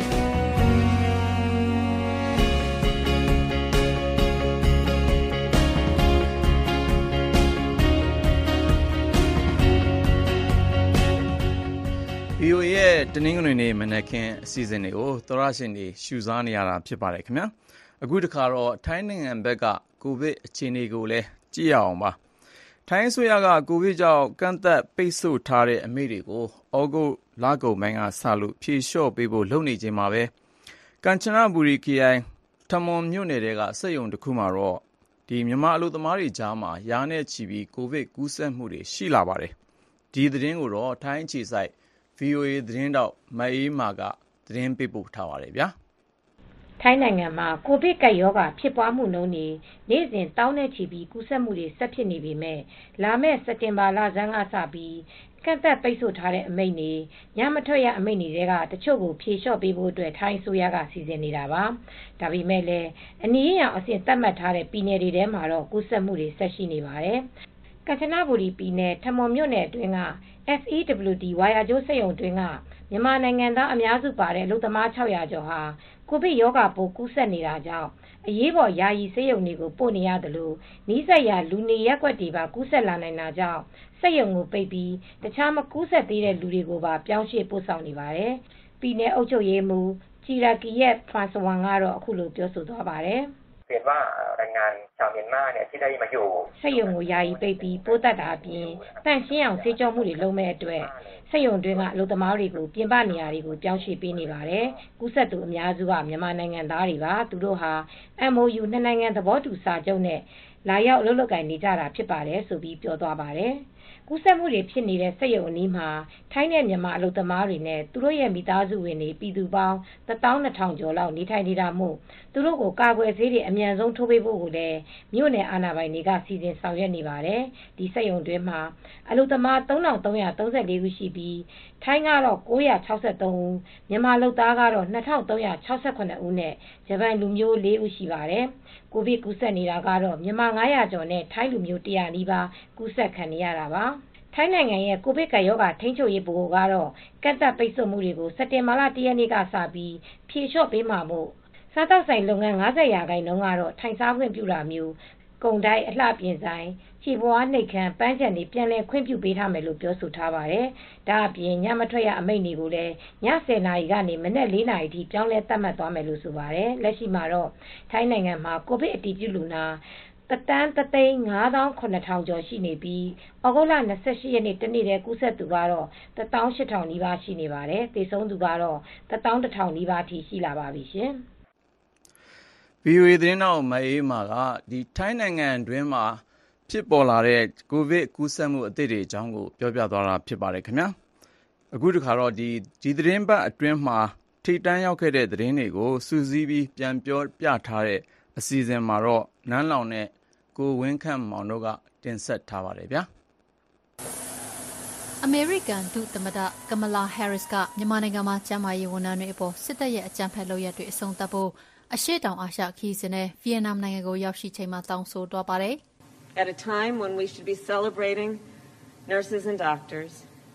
ဗီအိုအေရဲ့တနင်္ဂနွေနေ့မနက်ခင်းအစီအစဉ်တွေကိုသောရရှင်တွေရှုစားနေရတာဖြစ်ပါတယ်ခင်ဗျာအခုတခါတော့ထိုင်းနိုင်ငံဘက်ကကိုဗစ်အခြေအနေကိုလည်းကြည့်ရအောင်ပါထိုင်းအစိုးရကကိုဗစ်ကြောင့်ကန့်သတ်ပိတ်ဆို့ထားတဲ့အမိန့်တွေကိုဩဂုတ်လကုန်ပိုင်းကစလို့ဖြေလျှော့ပေးဖို့လုပ်နေချိန်မှာပဲကမ်ချနဘူရီခရိုင်ထမွန်မြို့နယ်ကစက်ရုံတစ်ခုမှာတော့ဒီမြန်မာအလုပ်သမားတွေကြားမှာရာနဲ့ချီပြီးကိုဗစ်ကူးစက်မှုတွေရှိလာပါတယ်ဒီသတင်းကိုတော့ထိုင်းအခြေစိုက်ဗီအိုအေသတင်းတောက်မအေးမာကသတင်းပေးပို့ထားပါတယ်ဗျာထိုင်းနိုင်ငံမှာကိုဗစ်ကပ်ရောဂါဖြစ်ပွားမှုနှုန်းတွေနေ့စဉ်တောင်းနဲ့ချီပြီးကူးစက်မှုတွေဆက်ဖြစ်နေပေမဲ့လာမယ့်စက်တင်ဘာလဆန်းကစပြီးကန့်သတ်ပိတ်ဆို့ထားတဲ့အမိန့်တွေညမထွက်ရအမိန့်တွေကတချို့ကိုဖြေလျှော့ပေးဖို့အတွက်ထိုင်းအစိုးရကစီစဉ်နေတာပါဒါပေမဲ့လည်းအနည်းငယ်အဆင့်သတ်မှတ်ထားတဲ့ပြည်နယ်တွေထဲမှာတော့ကူးစက်မှုတွေဆက်ရှိနေပါတယ်ကမ်ချနဘူရီပြည်နယ်ထမွန်မြို့နယ်အတွင်းက F E W D ဝါယာကျိုးစက်ရုံအတွင်းကမြန်မာနိုင်ငံသားအများစုပါတဲ့အလုပ်သမား၆၀၀ကျော်ဟာကိုဗစ်ရောဂါပိုးကူးစက်နေတာကြောင့်အရေးပေါ်ယာယီဆေးရုံတွေကိုပို့နေရတယ်လို့နီးစပ်ရာလူနေရပ်ကွက်တွေပါကူးစက်လာနိုင်တာကြောင့်စက်ရုံကိုပိတ်ပြီးတခြားမကူးစက်သေးတဲ့လူတွေကိုပါပြောင်းရွှေ့ပို့ဆောင်နေပါတယ်။ပြည်နယ်အုပ်ချုပ်ရေးမှူးချီရာကီယက်ဖရန်စဝန်ကတော့အခုလိုပြောဆိုသွားပါတယ်။เห็นว่าแรงงานชาวเมียนมาเนี่ยที่ได้มาอยู่စက်ရုံကိုယာယီပိတ်ပြီးပို့တတ်တာအပြင်တန့်ရှင်းအောင်ဆေးကြောမှုတွေလုပ်မဲ့အတွက်စက်ရုံတွင်းကအလုပ်သမားတွေကိုပြင်ပနေရာတွေကိုပြောင်းရွှေ့ပေးနေပါတယ်။ကူးစက်သူအများစုကမြန်မာနိုင်ငံသားတွေပါသူတို့ဟာ M O U နှစ်နိုင်ငံသဘောတူစာချုပ်နဲ့လာရောက်အလုပ်လုပ်ကိုင်နေကြတာဖြစ်ပါတယ်ဆိုပြီးပြောသွားပါတယ်။ကူးစက်မှုတွေဖြစ်နေတဲ့စက်ရုံအနီးမှာထိုင်းနဲ့မြန်မာအလုပ်သမားတွေနဲ့သူတို့ရဲ့မိသားစုဝင်တွေပြည်သူပေါင်းတသောင်းနှစ်ထောင်ကျော်လောက်နေထိုင်နေတာမို့သူတို့ကိုကာကွယ်ဆေးတွေအမြန်ဆုံးထိုးပေးဖို့ကိုလည်းမြို့နယ်အာဏာပိုင်တွေကစီစဉ်ဆောင်ရွက်နေပါတယ်။ဒီစက်ရုံတွင်းမှာအလုပ်သမားသုံးထောင်သုံးရာသုံးဆယ်လေးဦးရှိပြီးထိုင်းကတော့ကိုးရာခြောက်ဆယ်သုံးဦးမြန်မာလုပ်သားကတော့နှစ်ထောင်သုံးရာခြောက်ဆယ်ခုနှစ်ဦးနဲ့ဂျပန်လူမျိုးလေးဦးရှိပါတယ်။ကိုဗစ်ကူးစက်နေတာကတော့မြန်မာငါးရာကျော်နဲ့ထိုင်းလူမျိုးတရာနီးပါးကူးစက်ခံနေရတာပါ။ထိုင်းနိုင်ငံရဲ့ကိုဗစ်ကပ်ရောဂါထိန်းချုပ်ရေးဗဟိုကတော့ကန့်သတ်ပိတ်ဆို့မှုတွေကိုစက်တင်ဘာလတစ်ရက်နေ့ကစပြီးဖြေလျှော့ပေးမှာမို့စားတောက်ဆိုင်လုပ်ငန်း၅၀ရာခိုင်နှုန်းကတော့ထိုင်စားခွင့်ပြုတာမျိုးကုန်တိုင်းအလှပြင်ဆိုင်ခြေပွားနှိပ်ခမ်းပန်းချံတွေပြန်လည်ခွင့်ပြုပေးထားမယ်လို့ပြောဆိုထားပါတယ်။ဒါအပြင်ညမထွက်ရအမိန့်တွေကိုလည်းညဆယ်နာရီကနေမနက်လေးနာရီထိပြောင်းလဲသတ်မှတ်သွားမယ်လို့ဆိုပါတယ်။လက်ရှိမှာတော့ထိုင်းနိုင်ငံမှာကိုဗစ်အတည်ပြုလူနာတသန်းတသိန်းငါးသောင်းခုနှစ်ထောင်ကျော်ရှိနေပြီးဩဂုတ်လ၂၈ရက်နေ့တနေ့တည်းကူးစက်သူကတော့တသောင်းရှစ်ထောင်နီးပါးရှိနေပါတယ်။သေဆုံးသူကတော့တသောင်းတစ်ထောင်နီးပါးထိရှိလာပါပြီရှင်။ဗွီအိုအေသတင်းတောက်မအေးမာကဒီထိုင်းနိုင်ငံတွင်းမှာဖြစ်ပေါ်လာတဲ့ကိုဗစ်ကူးစက်မှုအသစ်တွေအကြောင်းကိုပြောပြသွားတာဖြစ်ပါတယ်ခင်ဗျာအခုတခါတော့ဒီဒီသတင်းပတ်အတွင်းမှာထိတန်းရောက်ခဲ့တဲ့သတင်းတွေကိုစူးစီးပြီးပြန်ပြောပြထားတဲ့အစီအစဉ်မှာတော့နန်းလောင်နဲ့ကိုဝင်းခန့်မောင်တို့ကတင်ဆက်ထားပါတယ်ဗျာအမေရိကန်ဒုသမ္မတကမလာဟဲရစ်ကမြန်မာနိုင်ငံမှာကျန်းမာရေးဝန်ထမ်းတွေအပေါ်စစ်တပ်ရဲ့အကြမ်းဖက်လုပ်ရပ်တွေအဆုံးသတ်ဖို့အရှေ့တောင်အာရှခရီးစဉ်နဲ့ဗီယက်နမ်နိုင်ငံကိုရောက်ရှိချိန်မှာတောင်းဆိုသွားပါတယ်။ At a time when we should be celebrating nurses and doctors,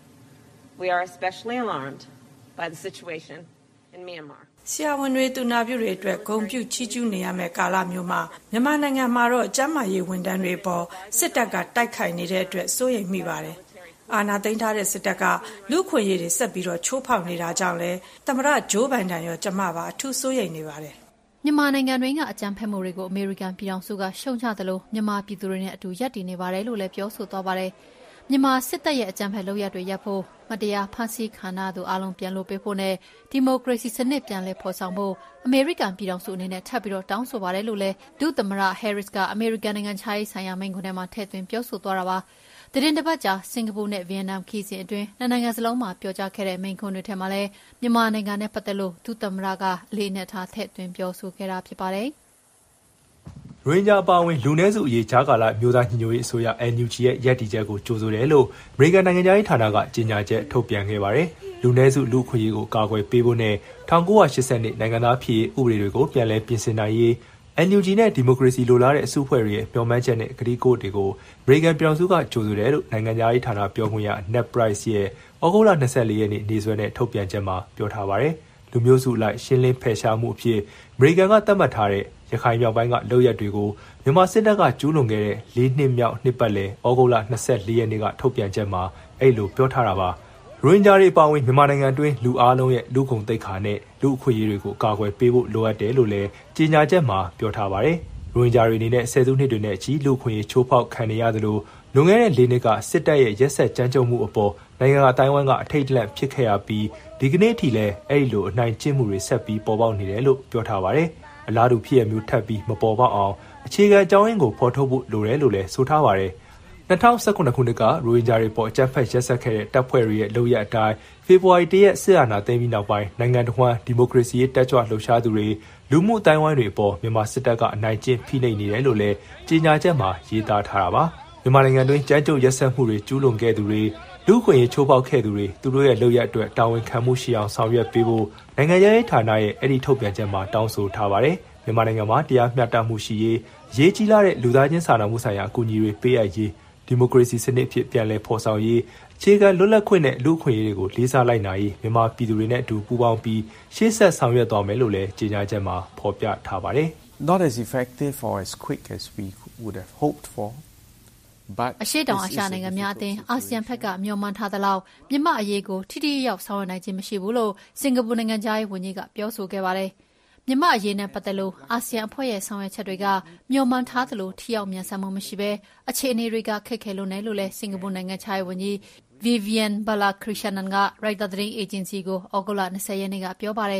we are especially alarmed by the situation in Myanmar. ဆရာဝန်တွေသူနာပြုတွေအတွက်ဂုဏ်ပြုချီးကျူးနေရမယ့်ကာလမျိုးမှာမြန်မာနိုင်ငံမှာတော့ကျန်းမာရေးဝန်ထမ်းတွေပေါ်စစ်တပ်ကတိုက်ခိုက်နေတဲ့အတွက်စိုးရိမ်မိပါတယ်။အာဏာသိမ်းထားတဲ့စစ်တပ်ကလူခွင့်ရေးတွေဆက်ပြီးတော့ချိုးဖောက်နေတာကြောင့်လဲသမ္မတဂျိုးဘိုင်ဒန်ရောကျမပါအထူးစိုးရိမ်နေပါတယ်။မြန်မာနိုင်ငံတွင်းကအကြမ်းဖက်မှုတွေကိုအမေရိကန်ပြည်ထောင်စုကရှုံချသလိုမြန်မာပြည်သူတွေနဲ့အတူရပ်တည်နေပါတယ်လို့လည်းပြောဆိုသွားပါတယ်။မြန်မာစစ်တပ်ရဲ့အကြမ်းဖက်လုပ်ရပ်တွေရပ်ဖို့မတရားဖမ်းဆီးခံရသူအလုံးပြန်လွှတ်ပေးဖို့နဲ့ဒီမိုကရေစီစနစ်ပြန်လည်ဖော်ဆောင်ဖို့အမေရိကန်ပြည်ထောင်စုအနေနဲ့ထပ်ပြီးတော့တောင်းဆိုပါတယ်လို့လည်းဒုသမ္မတဟဲရစ်ကအမေရိကန်နိုင်ငံခြားရေးဆိုင်ရာမိန့်ခွန်းထဲမှာထည့်သွင်းပြောဆိုသွားတာပါ။သတင်းတစ်ပတ်ကြာစင်ကာပူနဲ့ဗီယက်နမ်ခီးစဉ်အတွင်းနိုင်ငံစလုံးမှာပြောကြားခဲ့တဲ့မိန့်ခွန်းတွေထဲမှာလည်းမြန်မာနိုင်ငံနဲ့ပတ်သက်လို့ဒုသမ္မတကအလေးနက်ထားထည့်သွင်းပြောဆိုခဲ့တာဖြစ်ပါတယ်။ရိုဟင်ဂျာအပါအဝင်လူနည်းစုအရေးကြားကာလမျိုးသားညီညွတ်ရေးအစိုးရ အန် ယူ ဂျီ ရဲ့ရည်တည်ချက်ကိုကြိုဆိုတယ်လို့အမေရိကန်နိုင်ငံခြားရေးဌာနကကြေညာချက်ထုတ်ပြန်ခဲ့ပါတယ်။လူနည်းစုလူ့အခွင့်အရေးကိုကာကွယ်ပေးဖို့နဲ့၁၉၈၀နှစ်နိုင်ငံသားဖြစ်ရေးဥပဒေတွေကိုပြန်လည်ပြင်ဆင်နိုင်ရေး အန် ယူ ဂျီ နဲ့ဒီမိုကရေစီလိုလားတဲ့အစုအဖွဲ့တွေရဲ့မျှော်မှန်းချက်နဲ့ကတိကဝတ်တွေကိုအမေရိကန်ပြည်ထောင်စုကကြိုဆိုတယ်လို့နိုင်ငံခြားရေးဌာနပြောခွင့်ရ Ned Price ရဲ့ဩဂုတ်လ၂၄ရက်နေ့နေ့စွဲနဲ့ထုတ်ပြန်ချက်မှာပြောထားပါတယ်။လူမျိုးစုလိုက်ရှင်းလင်းဖယ်ရှားမှုအဖြစ်အမေရိကန်ကသတ်မှတ်ထားတဲ့ရခိုင်မြောက်ပိုင်းကလုပ်ရပ်တွေကိုမြန်မာစစ်တပ်ကကျူးလွန်ခဲ့တဲ့လေးနှစ်မြောက်နှစ်ပတ်လည်ဩဂုတ်လ၂၄ရက်နေ့ကထုတ်ပြန်ချက်မှာအဲ့လိုပြောထားတာပါ။ရိုဟင်ဂျာတွေအပါအဝင်မြန်မာနိုင်ငံတွင်းလူအားလုံးရဲ့လူကုန်သိက္ခာနဲ့လူအခွင့်အရေးတွေကိုကာကွယ်ပေးဖို့လိုအပ်တယ်လို့လည်းကြေညာချက်မှာပြောထားပါတယ်။ရိုဟင်ဂျာတွေအနေနဲ့ဆယ်စုနှစ်တွေနဲ့အကြီးလူအခွင့်အရေးချိုးဖောက်ခံနေရသလိုလွန်ခဲ့တဲ့လေးနှစ်ကစစ်တပ်ရဲ့ရက်စက်ကြမ်းကြုတ်မှုအပေါ်နိုင်ငံအတိုင်းအဝိုင်းကအထိတ်တလန့်ဖြစ်ခဲ့ရပြီးဒီကနေ့ထိလည်းအဲ့လိုအနိုင်ကျင့်မှုတွေဆက်ပြီးပေါ်ပေါက်နေတယ်လို့ပြောထားပါတယ်။အလားတူဖြစ်ရမျိုးထပ်ပြီးမပေါ်ပေါက်အောင်အခြေခံအကြောင်းရင်းကိုဖော်ထုတ်ဖို့လိုတယ်လို့လည်းဆိုထားပါတယ်။၂၀၁၇ခုနှစ်ကရိုဟင်ဂျာတွေပေါ်အကြမ်းဖက်ရက်စက်ခဲ့တဲ့တပ်ဖွဲ့တွေရဲ့လုပ်ရပ်အတိုင်းဖေဖော်ဝါရီလတစ်ရက်စစ်အာဏာသိမ်းပြီးနောက်ပိုင်းနိုင်ငံတော်ဝန်ဒီမိုကရေစီရေးတက်ကြွလှုပ်ရှားသူတွေလူမှုအတိုင်းအဝိုင်းတွေအပေါ်မြန်မာစစ်တပ်ကအနိုင်ကျင့်ဖိနှိပ်နေတယ်လို့လည်းကြေညာချက်မှာရေးသားထားတာပါ။မြန်မာနိုင်ငံတွင်းကြမ်းကြုတ်ရက်စက်မှုတွေကျူးလွန်ခဲ့သူတွေလူ့အခွင့်အရေးချိုးဖောက်ခဲ့သူတွေသူတို့ရဲ့လုပ်ရပ်အတွက်တာဝန်ခံမှုရှိအောင်ဆောင်ရွက်ပေးဖို့နိုင်ငံရေးဌာနရဲ့အဲ့ဒီထုတ်ပြန်ချက်မှာတောင်းဆိုထားပါတယ်။မြန်မာနိုင်ငံမှာတရားမျှတမှုရှိရေးအရေးကြီးလာတဲ့လူသားချင်းစာနာမှုဆိုင်ရာအကူအညီတွေပေးအပ်ရေးဒီမိုကရေစီစနစ်ဖြစ်ပြန်လည်ဖော်ဆောင်ရေးအခြေခံလွတ်လပ်ခွင့်နဲ့လူ့အခွင့်အရေးတွေကိုလေးစားလိုက်နာရေးမြန်မာပြည်သူတွေနဲ့အတူပူးပေါင်းပြီးရှေ့ဆက်ဆောင်ရွက်သွားမယ်လို့လည်းကြေညာချက်မှာဖော်ပြထားပါတယ်။ Not as effective or as quick as we would have hoped for အရှေ့တောင်အာရှနိုင်ငံများအသင်းအာဆီယံဘက်ကမျှော်မှန်းထားသလောက်မြန်မာအရေးကိုထိထိရောက်ဆောင်ရွက်နိုင်ခြင်းမရှိဘူးလို့စင်ကာပူနိုင်ငံသားရေးဝန်ကြီးကပြောဆိုခဲ့ပါတယ်။မြန်မာအရေးနဲ့ပတ်သက်လို့အာဆီယံအဖွဲ့ရဲ့ဆောင်ရွက်ချက်တွေကမျှော်မှန်းထားသလိုထိရောက်မြန်ဆန်မှုမရှိဘဲအခြေအနေတွေကခက်ခဲလွန်းတယ်လို့လည်းစင်ကာပူနိုင်ငံသားရေးဝန်ကြီး Vivian Balakrishnan ကရိုက်တာသတင်းအေဂျင်စီကိုဩဂုတ်လ၂၀ရက်နေ့ကပြောပါတယ်။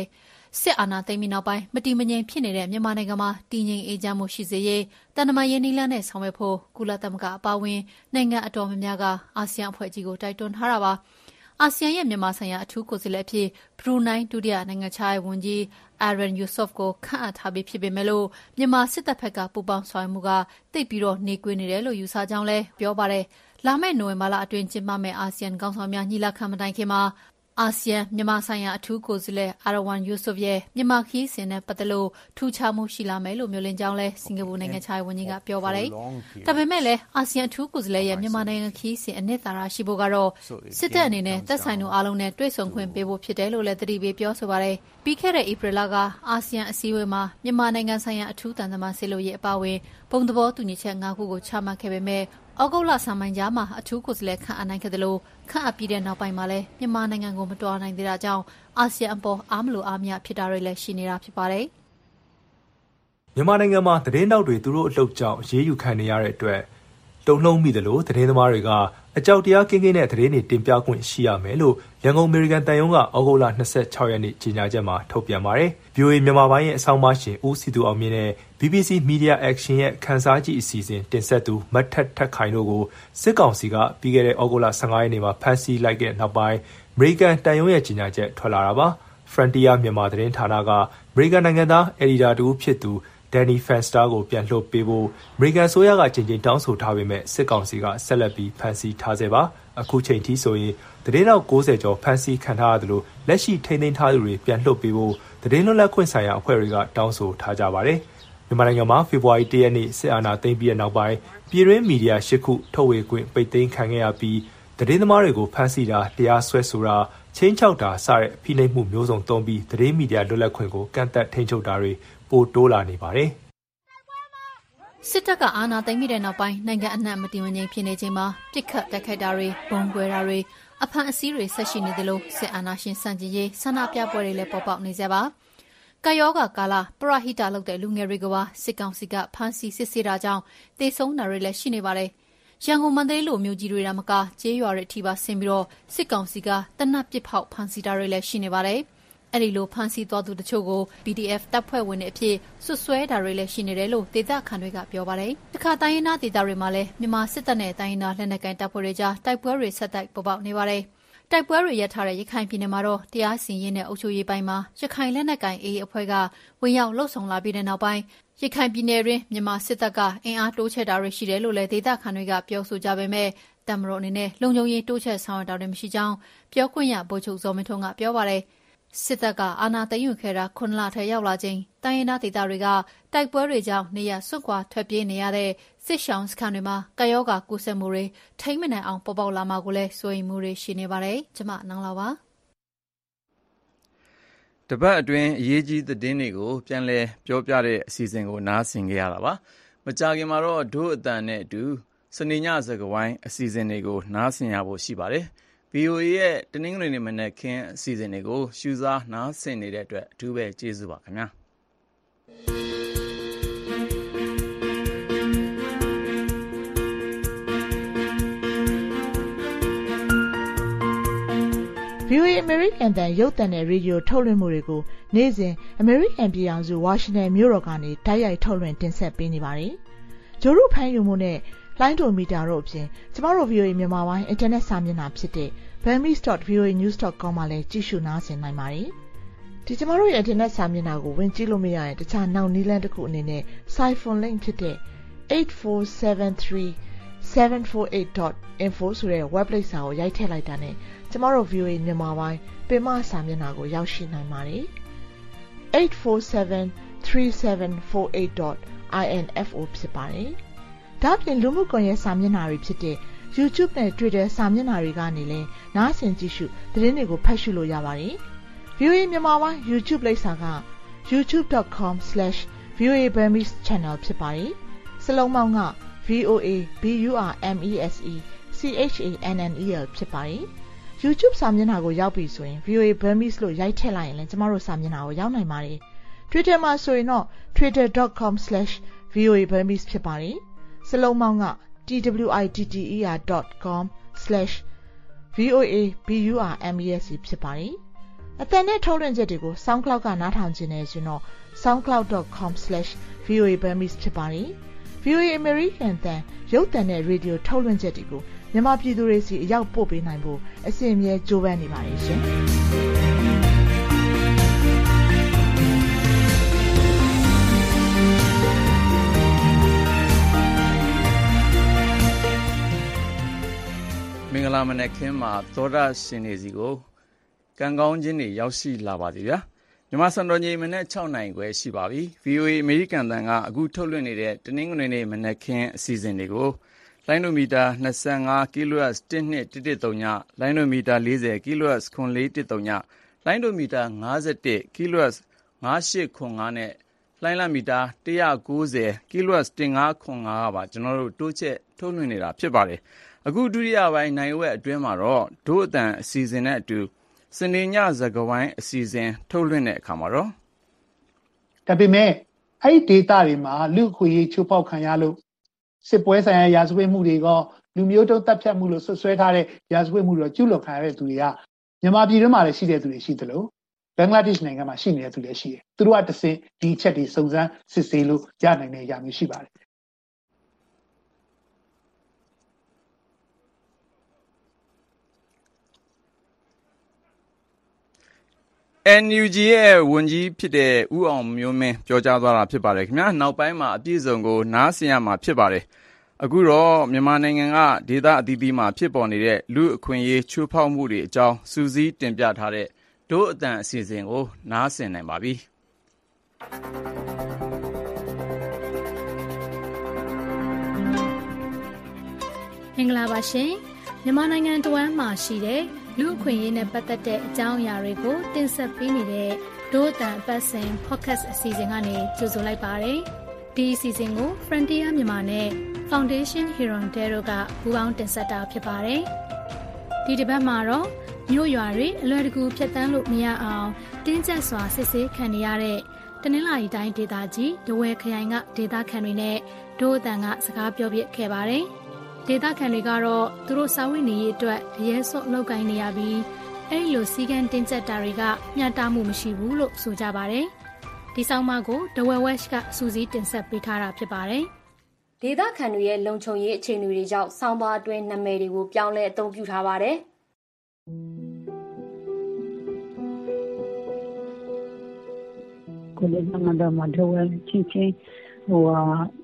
စစ်အာဏာသိမ်းပြီးနောက်ပိုင်းမတည်မငြိမ်ဖြစ်နေတဲ့မြန်မာနိုင်ငံမှာတည်ငြိမ်အေးချမ်းမှုရှိစေရေးတန်တမာရေးနည်းလမ်းနဲ့ဆောင်ရွက်ဖို့ကုလသမဂ္ဂအပါအဝင်နိုင်ငံအတော်များများကအာဆီယံအဖွဲ့ကြီးကိုတိုက်တွန်းထားတာပါအာဆီယံရဲ့မြန်မာဆိုင်ရာအထူးကိုယ်စားလှယ်အဖြစ်ဘရူနိုင်းဒုတိယနိုင်ငံခြားရေးဝန်ကြီးအာရန်ယူဆော့ဖ်ကိုခန့်အပ်ထားပြီးဖြစ်ပေမဲ့လို့မြန်မာစစ်တပ်ဘက်ကပူးပေါင်းဆောင်ရွက်မှုကတိတ်ပြီးတော့နေကွေးနေတယ်လို့ယူဆကြောင်းလည်းပြောပါတယ်လာမယ့်နိုဝင်ဘာလအတွင်းကျင်းပမယ့်အာဆီယံခေါင်းဆောင်များညီလာခံမတိုင်ခင်မှာအာဆီယံမြန်မာဆိုင်ရာအထူးကိုယ်စားလှယ်အာရဝမ်ယူဆုဖ်ရဲ့မြန်မာခီးစဉ်နဲ့ပတ်သက်လို့ထူးခြားမှုရှိလာမယ်လို့မျိုးလင့်ကြောင်းလဲစင်ကာပူနိုင်ငံခြားရေးဝန်ကြီးကပြောပါတယ်။ဒါပေမဲ့လည်းအာဆီယံအထူးကိုယ်စားလှယ်ရဲ့မြန်မာနိုင်ငံခီးစဉ်အနှစ်သာရရှိဖို့ကတော့စစ်တပ်အနေနဲ့သက်ဆိုင်သူအားလုံးနဲ့တွေ့ဆုံခွင့်ပေးဖို့ဖြစ်တယ်လို့လည်းသတိပေးပြောဆိုပါတယ်။ပြီးခဲ့တဲ့ဧပြီလကအာဆီယံအစည်းအဝေးမှာမြန်မာနိုင်ငံဆိုင်ရာအထူးတန်တမန်ဆေလို့ရဲ့အပါအဝင်ဘုံသဘောတူညီချက်၅ခုကိုချမှတ်ခဲ့ပေမဲ့ဩဂုတ်လဆန်းပိုင်းကြားမှာအထူးကိုယ်စားလှယ်ခန့်အပ်နိုင်ခဲ့တယ်လို့ခန့်အပ်ပြီးတဲ့နောက်ပိုင်းမှာလည်းမြန်မာနိုင်ငံကိုမတော်နိုင်သေးတာကြောင့်အာဆီယံအပေါ်အားမလိုအားမရဖြစ်တာတွေလည်းရှိနေတာဖြစ်ပါတယ်။မြန်မာနိုင်ငံမှာသတင်းတောက်တွေသူတို့အလှုပ်ကြောင့်ရေးယူခံနေရတဲ့အတွက်တုံ့နှုံမိတယ်လို့သတင်းသမားတွေကအကြောက်တရားကင်းကင်းနဲ့သတင်းတွေတင်ပြခွင့်ရှိရမယ်လို့ရန်ကုန်အမေရိကန်တန်ယုံကဩဂုတ်လ၂၆ရက်နေ့ကြေညာချက်မှာထုတ်ပြန်ပါတယ်။ ဗွီအိုအေ မြန်မာပိုင်းရဲ့အဆောင်ပါရှင်ဦးစီသူအောင်မြင့်နဲ့ ဘီဘီစီ Media Action ရဲ့ခန်းစားကြည့်အစီအစဉ်တင်ဆက်သူမတ်ထက်ထက်ခိုင်တို့ကိုစစ်ကောင်စီကပြီးခဲ့တဲ့ဩဂုတ်လ၁၅ရက်နေ့မှာဖမ်းဆီးလိုက်တဲ့နောက်ပိုင်းအမေရိကန်တန်ယုံရဲ့ကြေညာချက်ထွက်လာတာပါ။ Frontier မြန်မာသတင်းဌာနကအမေရိကန်နိုင်ငံသားအယ်ဒီတာတူဖြစ်သူဒန်နီဖန်စတာကိုပြန်လွှတ်ပေးဖို့အမေရိကန်ဆိုရကချိန်ချင်းတောင်းဆိုထားပေမဲ့စစ်ကောင်စီကဆက်လက်ပြီးဖမ်းဆီးထားစေပါအခုချိန်ထိဆိုရင်သတင်းတောက်၉၀ကျော်ဖမ်းဆီးခံထားရသလိုလက်ရှိထိန်းသိမ်းထားသူတွေပြန်လွှတ်ပေးဖို့သတင်းလွတ်လပ်ခွင့်ဆိုင်ရာအဖွဲ့တွေကတောင်းဆိုထားကြပါတယ်မြန်မာနိုင်ငံမှာဖေဖော်ဝါရီလ၁ရက်နေ့စစ်အာဏာသိမ်းပြီးတဲ့နောက်ပိုင်းပြည်တွင်းမီဒီယာ၈ခုထုတ်ဝေခွင့်ပိတ်သိမ်းခံခဲ့ရပြီးသတင်းသမားတွေကိုဖမ်းဆီးတာတရားစွဲဆိုတာချင်းချောက်တာစတဲ့ဖိနှိပ်မှုမျိုးစုံသုံးပြီးသတင်းမီဒီယာလွတ်လပ်ခွင့်ကိုကန့်သတ်ထိန်းချုပ်တာတွေပိုတိုးလာနေပါတယ်။စစ်တပ်ကအာဏာသိမ်းပြီးတဲ့နောက်ပိုင်းနိုင်ငံအနှံ့မတည်မငြိမ်ဖြစ်နေချိန်မှာပြစ်ခတ်တိုက်ခိုက်တာတွေဘုံကွဲတာတွေအဖမ်းအဆီးတွေဆက်ရှိနေသလိုစစ်အာဏာရှင်စန့်ကျင်ရေးဆန္ဒပြပွဲတွေလည်းပေါ်ပေါက်နေကြပါ။ကာယောဂကာလပရဟိတလုပ်တဲ့လူငယ်တွေကပါစစ်ကောင်စီကဖမ်းဆီးစစ်ဆေးတာကြောင့်တေဆုံးတာတွေလည်းရှိနေပါတယ်။ရန်ကုန်မန္တလေးလိုမျိုးကြီးတွေကမကကျေးရွာတွေထိပါဆင်းပြီးတော့စစ်ကောင်စီကတနက်ပစ်ဖောက်ဖမ်းဆီးတာတွေလည်းရှိနေပါတယ်။အဲ့ဒီလိုဖမ်းဆီးသွားသူတချို့ကို ပီ ဒီ အက်ဖ် တပ်ဖွဲ့ဝင်တွေအဖြစ်ဆွဆွဲတာတွေလည်းရှိနေတယ်လို့ဒေသခံတွေကပြောပါတယ်။တခါတိုင်းရင်းသားဒေသတွေမှာလည်းမြန်မာစစ်တပ်နဲ့တိုင်းရင်းသားလက်နက်ကိုင်တပ်ဖွဲ့တွေကြားတိုက်ပွဲတွေဆက်တိုက်ပေါ်ပေါက်နေပါတယ်။တိုက်ပွဲတွေရပ်ထားတဲ့ရခိုင်ပြည်နယ်မှာတော့တရားစီရင်ရေးနဲ့အုပ်ချုပ်ရေးပိုင်းမှာရခိုင်လက်နက်ကိုင်အေးအဖွဲ့ကဝင်ရောက်လှုပ်ဆောင်လာပြီးတဲ့နောက်ပိုင်းရခိုင်ပြည်နယ်တွင်မြန်မာစစ်တပ်ကအင်အားတိုးချဲ့တာတွေရှိတယ်လို့လည်းဒေသခံတွေကပြောဆိုကြပေမဲ့တမတော်အနေနဲ့လုံခြုံရေးတိုးချဲ့ဆောင်ရွက်တာတွေမရှိကြောင်းပြောခွင့်ရဗိုလ်ချုပ်ဇော်မင်းထွန်းကပြောပါတယ်။စစ်တပ်ကအာဏာသိမ်းယူခဲ့တာခုနှစ်လထဲရောက်လာချိန်တိုင်းရင်းသားဒေသတွေကတိုက်ပွဲတွေကြောင့်နေရစွန့်ခွာထွက်ပြေးနေရတဲ့စစ်ရှောင်းစခန်းတွေမှာကာယောဂါကူးစက်မှုတွေထိမ့်မနိုင်အောင်ပေါ်ပေါက်လာမှာကိုလည်းစိုးရိမ်မှုတွေရှိနေပါတယ်။ကျွန်မနန်းလာပါတပတ်အတွင်းအရေးကြီးသတင်းတွေကိုပြန်လည်ပြောပြတဲ့အစီအစဉ်ကိုနားဆင်ကြရတာပါ။မကြာခင်မှာတော့ဒုအတန်နဲ့အတူစနေညစကားဝိုင်းအစီအစဉ်တွေကိုနားဆင်ရဖို့ရှိပါတယ်။ဗွီအိုအေရဲ့တနင်္ဂနွေနေ့မနက်ခင်းအစီအစဉ်တွေကိုရှုစားနားဆင်နေတဲ့အတွက်အထူးပဲကျေးဇူးပါခင်ဗျာ။ဗွီအိုအေ American တန်ရုပ်သံနဲ့ရေဒီယိုထုတ်လွှင့်မှုတွေကိုနေ့စဉ် American ပြည်ထောင်စု Washington မြို့တော်ကနေတိုက်ရိုက်ထုတ်လွှင့်တင်ဆက်ပေးနေပါတယ်။ဂျိုရုဖမ်းယူမှုနဲ့လိုင်းဒိုမီတာတို့အပြင်ကျမတို့ ဗွီအိုအေ မြန်မာပိုင်းအင်တာနက်စာမျက်နှာဖြစ်တဲ့ burmese dot v o a news dot com မှာလည်းကြည့်ရှုနားဆင်နိုင်ပါတယ်။ဒီကျမတို့ရဲ့အင်တာနက်စာမျက်နှာကိုဝင်ကြည့်လို့မရရင်တခြားနောက်နည်းလမ်းတစ်ခုအနေနဲ့ Siphon link ဖြစ်တဲ့ eight four seven three seven four eight dot info ဆိုတဲ့ web page စာကိုရိုက်ထည့်လိုက်တာနဲ့ကျမတို့ ဗွီအိုအေ မြန်မာပိုင်းပင်မစာမျက်နှာကိုရောက်ရှိနိုင်ပါတယ်။ eight four seven three seven four eight dot info ဖြစ်ပါတယ်။ဒါ့အပြင်လူမှုကွန်ရက်စာမျက်နှာတွေဖြစ်တဲ့ YouTube နဲ့ Twitter စာမျက်နှာတွေကနေလည်းနားဆင်ကြည့်ရှုသတင်းတွေကိုဖတ်ရှုလို့ရပါတယ်။ ဗွီအိုအေမြန်မာပိုင်း YouTube လိပ်စာက youtube dot com slash v o a burmese channel ဖြစ်ပါတယ်။စလုံးပေါင်းက V O A B U R M E S E C H A N N E L ဖြစ်ပါတယ်။ YouTube စာမျက်နှာကိုရောက်ပြီဆိုရင် V O A Burmese လို့ရိုက်ထည့်လိုက်ရင်လည်းကျမတို့စာမျက်နှာကိုရောက်နိုင်ပါတယ်။ Twitter မှာဆိုရင်တော့ twitter dot com slash v o a burmese ဖြစ်ပါတယ်။စလုံးပေါင်းက twitter dot com slash v o a b u r m e s e ဖြစ်ပါတယ်။အသံနဲ့ထုတ်လွှင့်ချက်တွေကို SoundCloud ကနားထောင်ကြနေဆိုတော့ soundcloud dot com slash v o a burmese ဖြစ်ပါတယ်။ ဗွီအိုအေ American တန်ရုပ်သံနဲ့ရေဒီယိုထုတ်လွှင့်ချက်တွေကိုမြန်မာပြည်သူတွေစီအရောက်ပို့ပေးနိုင်ဖို့အစီအမြဲကြိုးပမ်းနေပါတယ်ရှင်။မင်္ဂလာမနက်ခင်းမှာသောတာရှင်နေစီကိုကံကောင်းခြင်းတွေရောက်ရှိလာပါသည်ဗျာမြန်မာစံတော်ချိန်မနက်၆နာရီခွဲရှိပါပြီ ဗွီအိုအေ အမေရိကန်တန်ကအခုထုတ်လွှင့်နေတဲ့တနင်္ဂနွေနေ့မနက်ခင်းအစီအစဉ်တွေကိုလိုင်းနိုမီတာ၂၅ kHz တစ် နှစ် တစ် တစ် သုံးညလိုင်းနိုမီတာ၄၀ kHz ခွန် လေး တစ် သုံးညလိုင်းနိုမီတာ၅၁ kHz ၅၈ခွန်၅နဲ့လိုင်းလမီတာ၁၉၀ kHz ၁၅ခွန်၅ကပါကျွန်တော်တို့တိုးချက်ထုတ်လွှင့်နေတာဖြစ်ပါတယ်အခုဒုတိယပိုင်းနိုင်ဝက်အတွင်းမှာတော့ဒို့အတန်အစီအစဉ်နဲ့အတူစနေညဇကဝိုင်းအစီအစဉ်ထုတ်လွှင့်တဲ့အခါမှာတော့ဒါပေမဲ့အဲ့ဒီ data တွေမှာလူခွေရေးချိုးပေါက်ခံရလို့စစ်ပွဲဆိုင်ရာရာဇဝတ်မှုတွေကလူမျိုးတုံးတပ်ဖြတ်မှုလို့ဆွဆွဲထားတဲ့ရာဇဝတ်မှုတွေကျူးလွန်ခံရတဲ့သူတွေကမြန်မာပြည်တွင်းမှာလည်းရှိတဲ့သူတွေရှိသလိုဘင်္ဂလားဒေ့ရှ်နိုင်ငံမှာရှိနေတဲ့သူတွေရှိတယ်သူတို့ကတစင်ဒီအချက်တွေစုံစမ်းစစ်ဆေးလို့ရနိုင်တဲ့အရာမျိုးရှိပါတယ်အန် ယူ ဂျီ ရဲ့ဝန်ကြီးဖြစ်တဲ့ဦးအောင်မျိုးမင်းပြောကြားသွားတာဖြစ်ပါတယ်ခင်ဗျာနောက်ပိုင်းမှာအပြည့်အစုံကိုနားဆင်ရမှာဖြစ်ပါတယ်အခုတော့မြန်မာနိုင်ငံကဒေသအသီးသီးမှာဖြစ်ပေါ်နေတဲ့လူအခွင့်အရေးချိုးဖောက်မှုတွေအကြောင်းစူးစီးတင်ပြထားတဲ့ဒို့အတန်အစီအစဉ်ကိုနားဆင်နိုင်ပါပြီမင်္ဂလာပါရှင်မြန်မာနိုင်ငံတဝန်းမှာရှိတဲ့လူအခွင့်အရေးနဲ့ပတ်သက်တဲ့အကြောင်းအရာတွေကိုတင်ဆက်ပေးနေတဲ့ဒို့အတန်အပတ်စဉ် podcast အစီအစဉ်ကနေကြိုဆိုလိုက်ပါတယ်ဒီအစီအစဉ်ကို Frontier မြန်မာနဲ့ Foundation Hirondale ကပူးပေါင်းတင်ဆက်တာဖြစ်ပါတယ်ဒီတစ်ပတ်မှာတော့မြို့ရွာတွေအလွယ်တကူဖြတ်တန်းလို့မရအောင်တင်းကျပ်စွာစစ်ဆေးခံနေရတဲ့တနင်္လာရီတိုင်းဒေသကြီးဒဝဲခရိုင်ကဒေသခံတွေနဲ့ဒို့အတန်ကစကားပြောပြခဲ့ပါတယ်ဒေသခံတွေကတော့သူတို့စာဝတ်နေရေးအတွက်အရေးစော့လောက်ကိုင်းနေရပြီးအဲ့လိုစီကံတင်းကျပ်တာတွေကမျှတမှုမရှိဘူးလို့ဆိုကြပါတယ်ဒီဆောင်မကိုဒဝဲဝက်ရှ်ကစူးစီးတင်ဆက်ပေးထားတာဖြစ်ပါတယ်ဒေသခံတွေရဲ့လုံခြုံရေးအခြေအနေတွေကြောင့်ဆောင်းပါးအတွင်းနာမည်တွေကိုပြောင်းလဲအသုံးပြုထားပါတယ်ကိုလေးကတော့မတော်ဝင်ချင်းချင်းဟို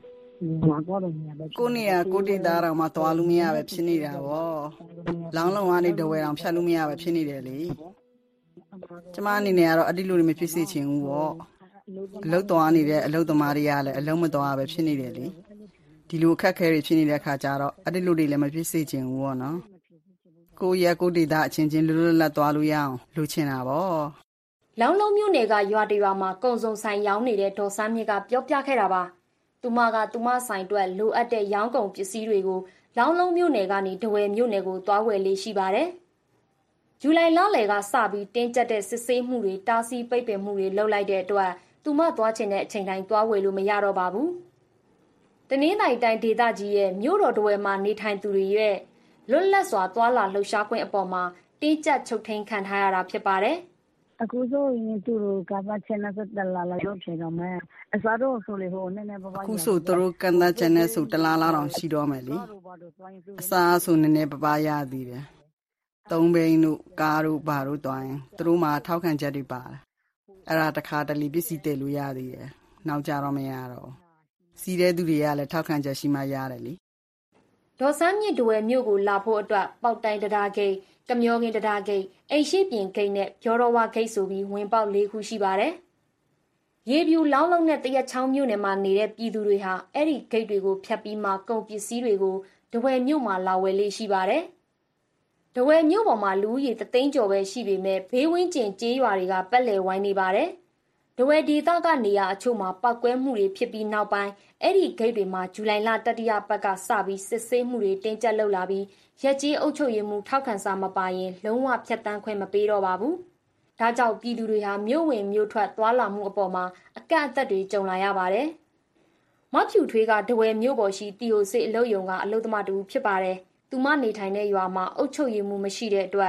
ကိုနေရကိုတေတာတော့မှသွားလို့မရပဲဖြစ်နေတာဗောလောင်းလုံးကနေတဝဲအောင်ဖြတ်လို့မရပဲဖြစ်နေတယ်လေကျမအနေနဲ့ကတော့အတိလူတွေမဖြစ်စေချင်ဘူးဗောအလုတ်သွားနေတဲ့အလုတ်သမားတွေကလည်းအလုံးမသွားပဲဖြစ်နေတယ်လေဒီလိုအခက်ခဲတွေဖြစ်နေတဲ့အခါကျတော့အတိလူတွေလည်းမဖြစ်စေချင်ဘူးဗောနော်ကိုရကိုတေတာအချင်းချင်းလွတ်လွတ်လပ်သွားလို့ရအောင်လိုချင်တာဗောလောင်းလုံးမြို့နယ်ကရွာတရွာမှာကုံစုံဆိုင်ရောင်းနေတဲ့ဒေါ်စန်းမြင့်ကပြောပြခဲ့တာပါသူမကသူမဆိုင်အတွက်လိုအပ်တဲ့ရောင်းကုန်ပစ္စည်းတွေကိုလောင်းလုံးမြို့နယ်ကနေဒဝဲမြို့နယ်ကိုသွားဝယ်လေးရှိပါတယ်။ဇူလိုင်လလယ်ကစပြီးတင်းကျပ်တဲ့စစ်ဆေးမှုတွေတားဆီးပိတ်ပင်မှုတွေလုပ်လိုက်တဲ့အတွက်သူမသွားချင်တဲ့အချိန်တိုင်းသွားဝယ်လို့မရတော့ပါဘူး။တနင်္သာရီတိုင်းဒေသကြီးရဲ့မြို့တော်ဒဝဲမှာနေထိုင်သူတွေရဲ့လွတ်လပ်စွာသွားလာလှုပ်ရှားခွင့်အပေါ်မှာတင်းကျပ်ချုပ်ထိန်ခံထားရတာဖြစ်ပါတယ်။အခုဆိုရင်သူတို့ကဘာချင်တဲ့တလာလာလို့ဖြစ်တော့မယ်အစားတော့ဆိုလေဟိုနည်းနည်းပါးပါးအခုဆိုသူတို့ကန်တဲ့ချန်နဲ့ဆိုတလားလားတောင်ရှိတော့မယ်လေအစားဆိုနည်းနည်းပါးပါးရသေးတယ်သုံးဘိန်းတို့ကားတို့ဘာတို့တွိုင်းသူတို့မှာထောက်ခံချက်တွေပါတယ်အဲ့ဒါတခါတလေပစ္စည်းတည်လို့ရသေးတယ်နောက်ကြတော့မရတော့စီးတဲ့သူတွေကလည်းထောက်ခံချက်ရှိမှရတယ်လေဒေါ်စန်းမြင့်ဒဝဲမြို့ကိုလာဖို့အတွက်ပေါက်တိုင်းတရားဂိတ်ကမျောကင်းတရားဂိတ်အိမ်ရှိပြင်ဂိတ်နဲ့ပြောတော်ဝါဂိတ်ဆိုပြီးဝင်ပေါက်၄ခုရှိပါတယ်။ရေပြူလောင်းလုံးနဲ့တရက်ချောင်းမြို့နယ်မှာနေတဲ့ပြည်သူတွေဟာအဲ့ဒီဂိတ်တွေကိုဖျက်ပြီးမှကုန်ပစ္စည်းတွေကိုဒဝဲမြို့မှာလာဝယ်လေးရှိပါတယ်။ဒဝဲမြို့ပေါ်မှာလူဦးရေတသိန်းကျော်ပဲရှိပေမဲ့ဘေးဝန်းကျင်ကျေးရွာတွေကပက်လယ်ဝိုင်းနေပါတယ်။ဒဝဲဒေသကနေရာအချို့မှာပောက်ကွဲမှုတွေဖြစ်ပြီးနောက်ပိုင်းအဲ့ဒီဂိတ်တွေမှာဇူလိုင်လတတိယပတ်ကစပြီးစစ်ဆေးမှုတွေတင်းကျပ်လုပ်လာပြီးရက်ကြီးအုပ်ချုပ်ရေးမှုထောက်ခံစာမပါရင်လုံးဝဖျက်ဆီးခွင့်မပေးတော့ပါဘူး။ဒါကြောင့်ပြည်သူတွေဟာမြို့ဝင်မြို့ထွက်သွားလာမှုအပေါ်မှာအကန့်အသတ်တွေကြုံလာရပါတယ်။မဖြူထွေးကဒဝဲမြို့ပေါ်ရှိတီယိုစစ်အလုပ်ယုံကအလုပ်သမားတူဖြစ်ပါတယ်။သူမနေထိုင်တဲ့ရွာမှာအုပ်ချုပ်ရေးမှုမရှိတဲ့အတွက်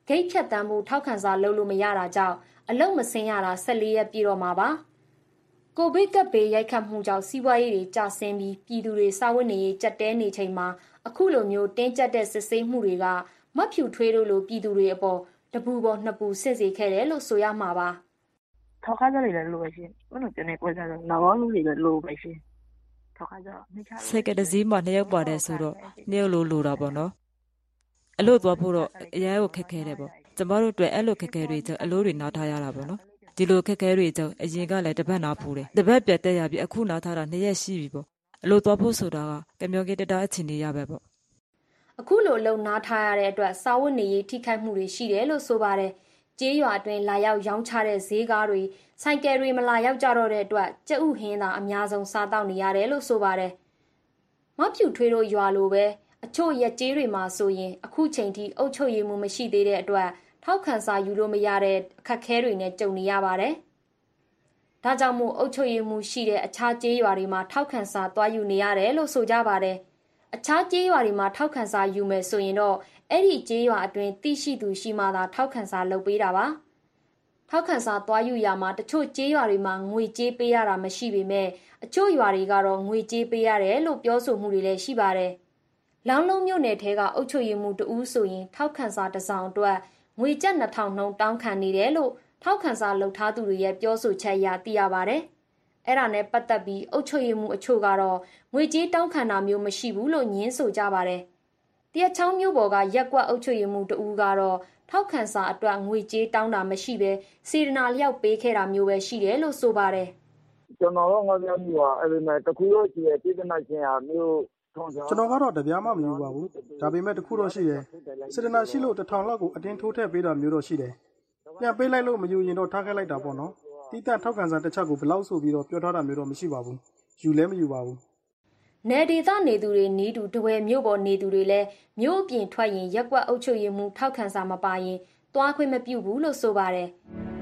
ဂိတ်ဖြတ်တန်းမှုထောက်ခံစာလုပ်လို့မရတာကြောင့်အလုပ်မဆင်းရတာ၁၄ရက်ပြည့်တော့မှာပါကိုဗစ်ကပ်ဘေးရိုက်ခတ်မှုကြောင့်စီးပွားရေးတွေကျဆင်းပြီးပြည်သူတွေစားဝတ်နေရေးကြက်တဲနေချိန်မှာအခုလိုမျိုးတင်းကျပ်တဲ့စစ်ဆေးမှုတွေကမဖြူထွေးတို့လိုပြည်သူတွေအပေါ်တပူပေါ်နှစ်ပူစစ်စေခဲ့တယ်လို့ဆိုရမှာပါထောက်ခါးကြတွေလည်းလိုပဲရှင်ဘယ်လိုကျနေပွဲကြတော့နောက်လူတွေလည်းလိုပဲရှင်ထောက်ခါးကြစက်ကတစည်းမှာနှစ်ယောက်ပါတယ်ဆိုတော့နှစ်ယောက်လိုလိုတာပေါ့နော်အလို့သွားဖို့တော့အရင်ကိုခက်ခဲတယ်ပေါ့ကျမတို့တွေ့အဲ့လိုခက်ခဲတွေကြောင့်အလို့တွေနားထားရတာပေါ့နော်ဒီလိုခက်ခဲတွေကြောင့်အရင်ကလည်းတပတ်နာပူတယ်တပတ်ပြတ်တက်ရပြီးအခုနားထားတာနှစ်ရက်ရှိပြီပေါ့အလို့သွားဖို့ဆိုတာကကမျောကေတတာအချင်းနေရပဲပေါ့အခုလိုလုံနားထားရတဲ့အတွက်စာဝတ်နေရေးထိခိုက်မှုတွေရှိတယ်လို့ဆိုပါတယ်ကျေးရွာအတွင်းလာရောက်ရောင်းချတဲ့ဈေးကားတွေဆိုင်ကယ်တွေမလာရောက်ကြတော့တဲ့အတွက်ကြက်ဥဟင်းသာအများဆုံးစားတောက်နေရတယ်လို့ဆိုပါတယ်မဖြူထွေးတို့ရွာလိုပဲအချို့ရက်ကျေးတွေမှာဆိုရင်အခုချိန်ထိအုပ်ချုပ်ရေးမှုမရှိသေးတဲ့အတွက်ထောက်ခံစာယူလို့မရတဲ့အခက်အခဲတွေနဲ့ကြုံနေရပါတယ်ဒါကြောင့်မို့အုပ်ချုပ်ရေးမှုရှိတဲ့အခြားကျေးရွာတွေမှာထောက်ခံစာသွားယူနေရတယ်လို့ဆိုကြပါတယ်အခြားကျေးရွာတွေမှာထောက်ခံစာယူမယ်ဆိုရင်တော့အဲ့ဒီကျေးရွာအတွင်းသိရှိသူရှိမှသာထောက်ခံစာလုပ်ပေးတာပါထောက်ခံစာသွားယူရမှာတချို့ကျေးရွာတွေမှာငွေကြေးပေးရတာမရှိပေမဲ့အချို့ရွာတွေကတော့ငွေကြေးပေးရတယ်လို့ပြောဆိုမှုတွေလည်းရှိပါတယ်လောင်းလုံးမြို့နယ်ထဲကအုပ်ချုပ်ရေးမှုတဦးဆိုရင်ထောက်ခံစာတစ်စောင်အတွက်ငွေကျပ်နှစ်ထောင်နှုန်းတောင်းခံနေတယ်လို့ထောက်ခံစာလုပ်ထားသူတွေရဲ့ပြောဆိုချက်အရသိရပါတယ်အဲ့ဒါနဲ့ပတ်သက်ပြီးအုပ်ချုပ်ရေးမှုအချို့ကတော့ငွေကြေးတောင်းခံတာမျိုးမရှိဘူးလို့ညင်းဆိုကြပါတယ်တရက်ချောင်းမြို့ပေါ်ကရက်ကွက်အုပ်ချုပ်ရေးမှုတဦးကတော့ထောက်ခံစာအတွက်ငွေကြေးတောင်းတာမရှိပဲစေတနာလျောက်ပေးခဲ့တာမျိုးပဲရှိတယ်လို့ဆိုပါတယ်ကျွန်တော်တော့ငါပြောပြီးပါအဲ့ဒီမဲ့တခုတော့ရှိရဲ့ပြည်ထနာချင်းဟာမျိုးကျွန်တော်ကတော့တပြားမှမယူပါဘူးဒါပေမဲ့တခုတော့ရှိတယ်စေတနာရှိလို့တထောင်လောက်ကိုအတင်းထိုးထည့်ပေးတာမျိုးတော့ရှိတယ်ပြန်ပေးလိုက်လို့မယူရင်တော့ထားခဲ့လိုက်တာပေါ့နော်တီးတန့်ထောက်ခံစာတစ်ချက်ကိုဘလောက်ဆိုပြီးတော့ပြောထားတာမျိုးတော့မရှိပါဘူးယူလဲမယူပါဘူးနယ်ဒေသနေသူတွေနီးတူတဝဲမြို့ပေါ်နေသူတွေလည်းမြို့အပြင်ထွက်ရင်ရက်ကွက်အုပ်ချုပ်ရေးမှုထောက်ခံစာမပါရင်သွားခွင့်မပြုဘူးလို့ဆိုပါတယ်